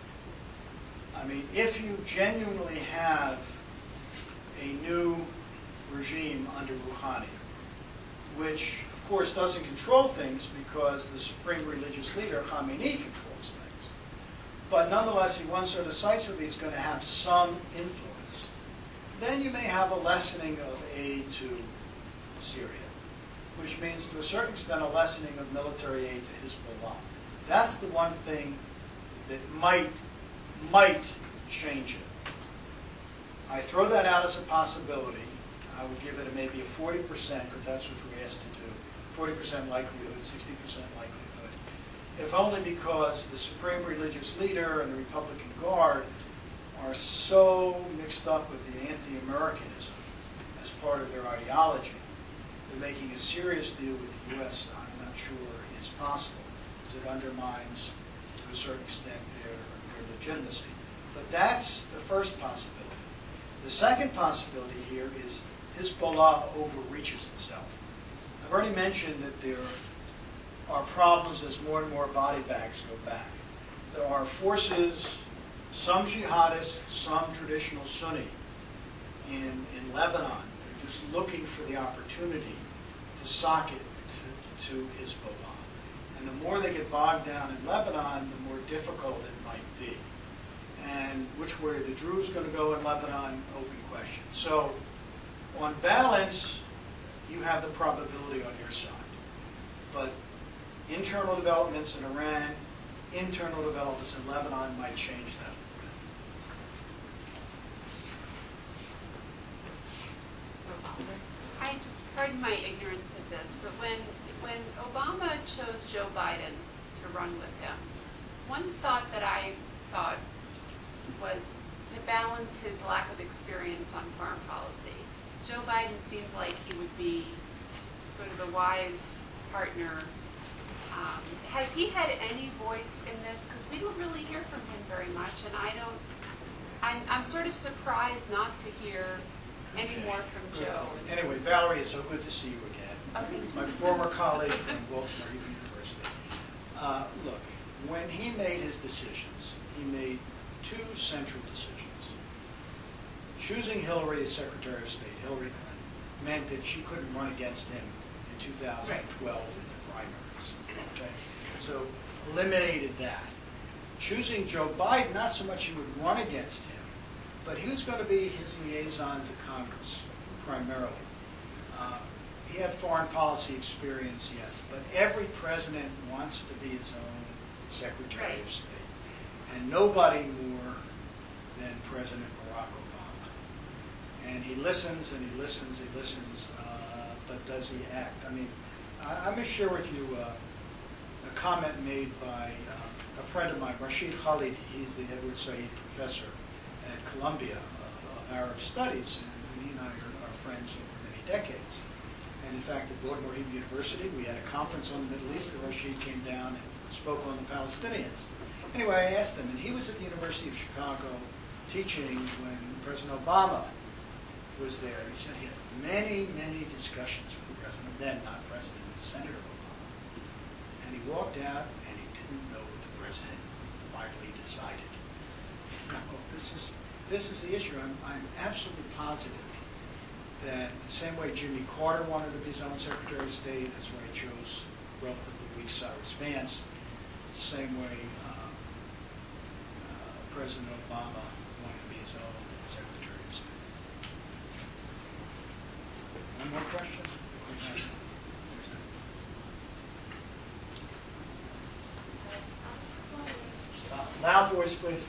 I mean, if you genuinely have a new regime under Rouhani, which of course doesn't control things because the supreme religious leader, Khamenei, controls things, but nonetheless he once so decisively is going to have some influence, then you may have a lessening of aid to Syria, which means to a certain extent a lessening of military aid to Hezbollah. That's the one thing that might, might change it. I throw that out as a possibility. I would give it a, maybe a forty percent, because that's what we're asked to do, forty percent likelihood, sixty percent likelihood, if only because the supreme religious leader and the Republican Guard are so mixed up with the anti-Americanism as part of their ideology that making a serious deal with the U S, I'm not sure is possible, because it undermines, to a certain extent, their, their legitimacy. But that's the first possibility. The second possibility here is Hezbollah overreaches itself. I've already mentioned that there are problems as more and more body bags go back. There are forces, some jihadists, some traditional Sunni in, in Lebanon, that are just looking for the opportunity to sock it to, to Hezbollah. And the more they get bogged down in Lebanon, the more difficult it might be. And which way the Druze going to go in Lebanon, open question. So, on balance, you have the probability on your side. But internal developments in Iran, internal developments in Lebanon might change that. I just, pardon my ignorance of this, but when, when Obama chose Joe Biden to run with him, one thought that I thought was to balance his lack of experience on foreign policy. Joe Biden seemed like he would be sort of the wise partner. Um, has he had any voice in this? Because we don't really hear from him very much, and I don't, I'm, I'm sort of surprised not to hear any Okay. more from Good. Joe. Anyway, Valerie, it's so good to see you again. Okay. My former colleague from Baltimore University. Uh, look, when he made his decisions, he made two central decisions. Choosing Hillary as Secretary of State, Hillary Clinton, meant that she couldn't run against him in two thousand twelve in the primaries. Okay? So eliminated that. Choosing Joe Biden, not so much he would run against him, but he was going to be his liaison to Congress, primarily. Uh, he had foreign policy experience, yes, but every president wants to be his own Secretary Right. of State. And nobody more than President Barack Obama. And he listens and he listens, he listens, uh, but does he act? I mean, I, I'm going to share with you uh, a comment made by uh, a friend of mine, Rashid Khalidi. He's the Edward Said Professor at Columbia of, of Arab Studies, and he and I are, are friends over many decades. And in fact, at Baltimore University, we had a conference on the Middle East that Rashid came down and spoke on the Palestinians. Anyway, I asked him, and he was at the University of Chicago teaching when President Obama was there. And he said he had many, many discussions with the president, then not president, Senator Obama. And he walked out and he didn't know what the president finally decided. You know, this is, this is the issue. I'm, I'm absolutely positive that the same way Jimmy Carter wanted to be his own Secretary of State, that's why he chose relatively weak Cyrus Vance, the same way um, uh, President Obama wanted to be his own Secretary of State. One more question? Uh, loud voice, please.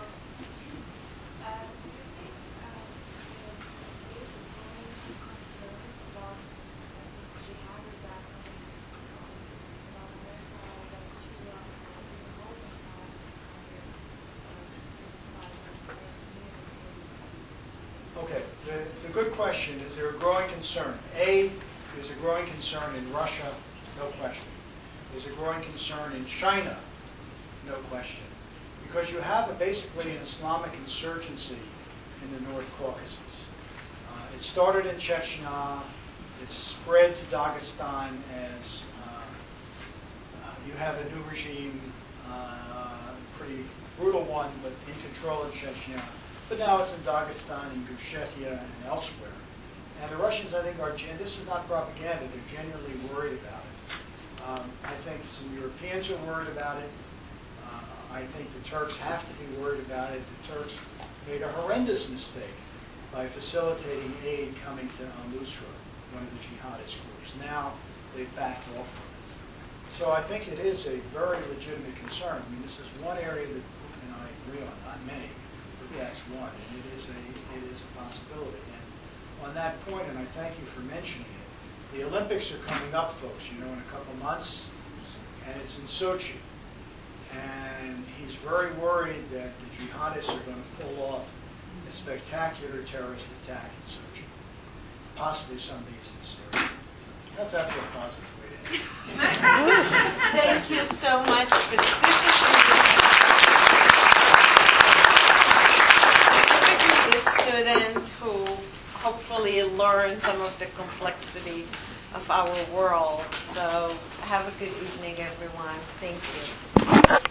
Okay, it's a good question. Is there a growing concern? A, there's a growing concern in Russia, no question. There's a growing concern in China, no question. Because you have a, basically an Islamic insurgency in the North Caucasus. Uh, it started in Chechnya, it's spread to Dagestan as uh, uh, you have a new regime, uh, pretty brutal one, but in control in Chechnya. But now it's in Dagestan, in Gushetia, and elsewhere. And the Russians, I think, are, and this is not propaganda, they're genuinely worried about it. Um, I think some Europeans are worried about it. Uh, I think the Turks have to be worried about it. The Turks made a horrendous mistake by facilitating aid coming to al-Nusra, one of the jihadist groups. Now they've backed off from it. So I think it is a very legitimate concern. I mean, this is one area that Putin and I agree on, not many. Yeah, it's one, and it is a it is a possibility. And on that point, and I thank you for mentioning it, the Olympics are coming up, folks. You know, in a couple months, and it's in Sochi. And he's very worried that the jihadists are going to pull off a spectacular terrorist attack in Sochi, possibly some these in Syria. That's after a positive way to end. Thank you so much, specifically. The students who hopefully learn some of the complexity of our world. So have a good evening, everyone. Thank you.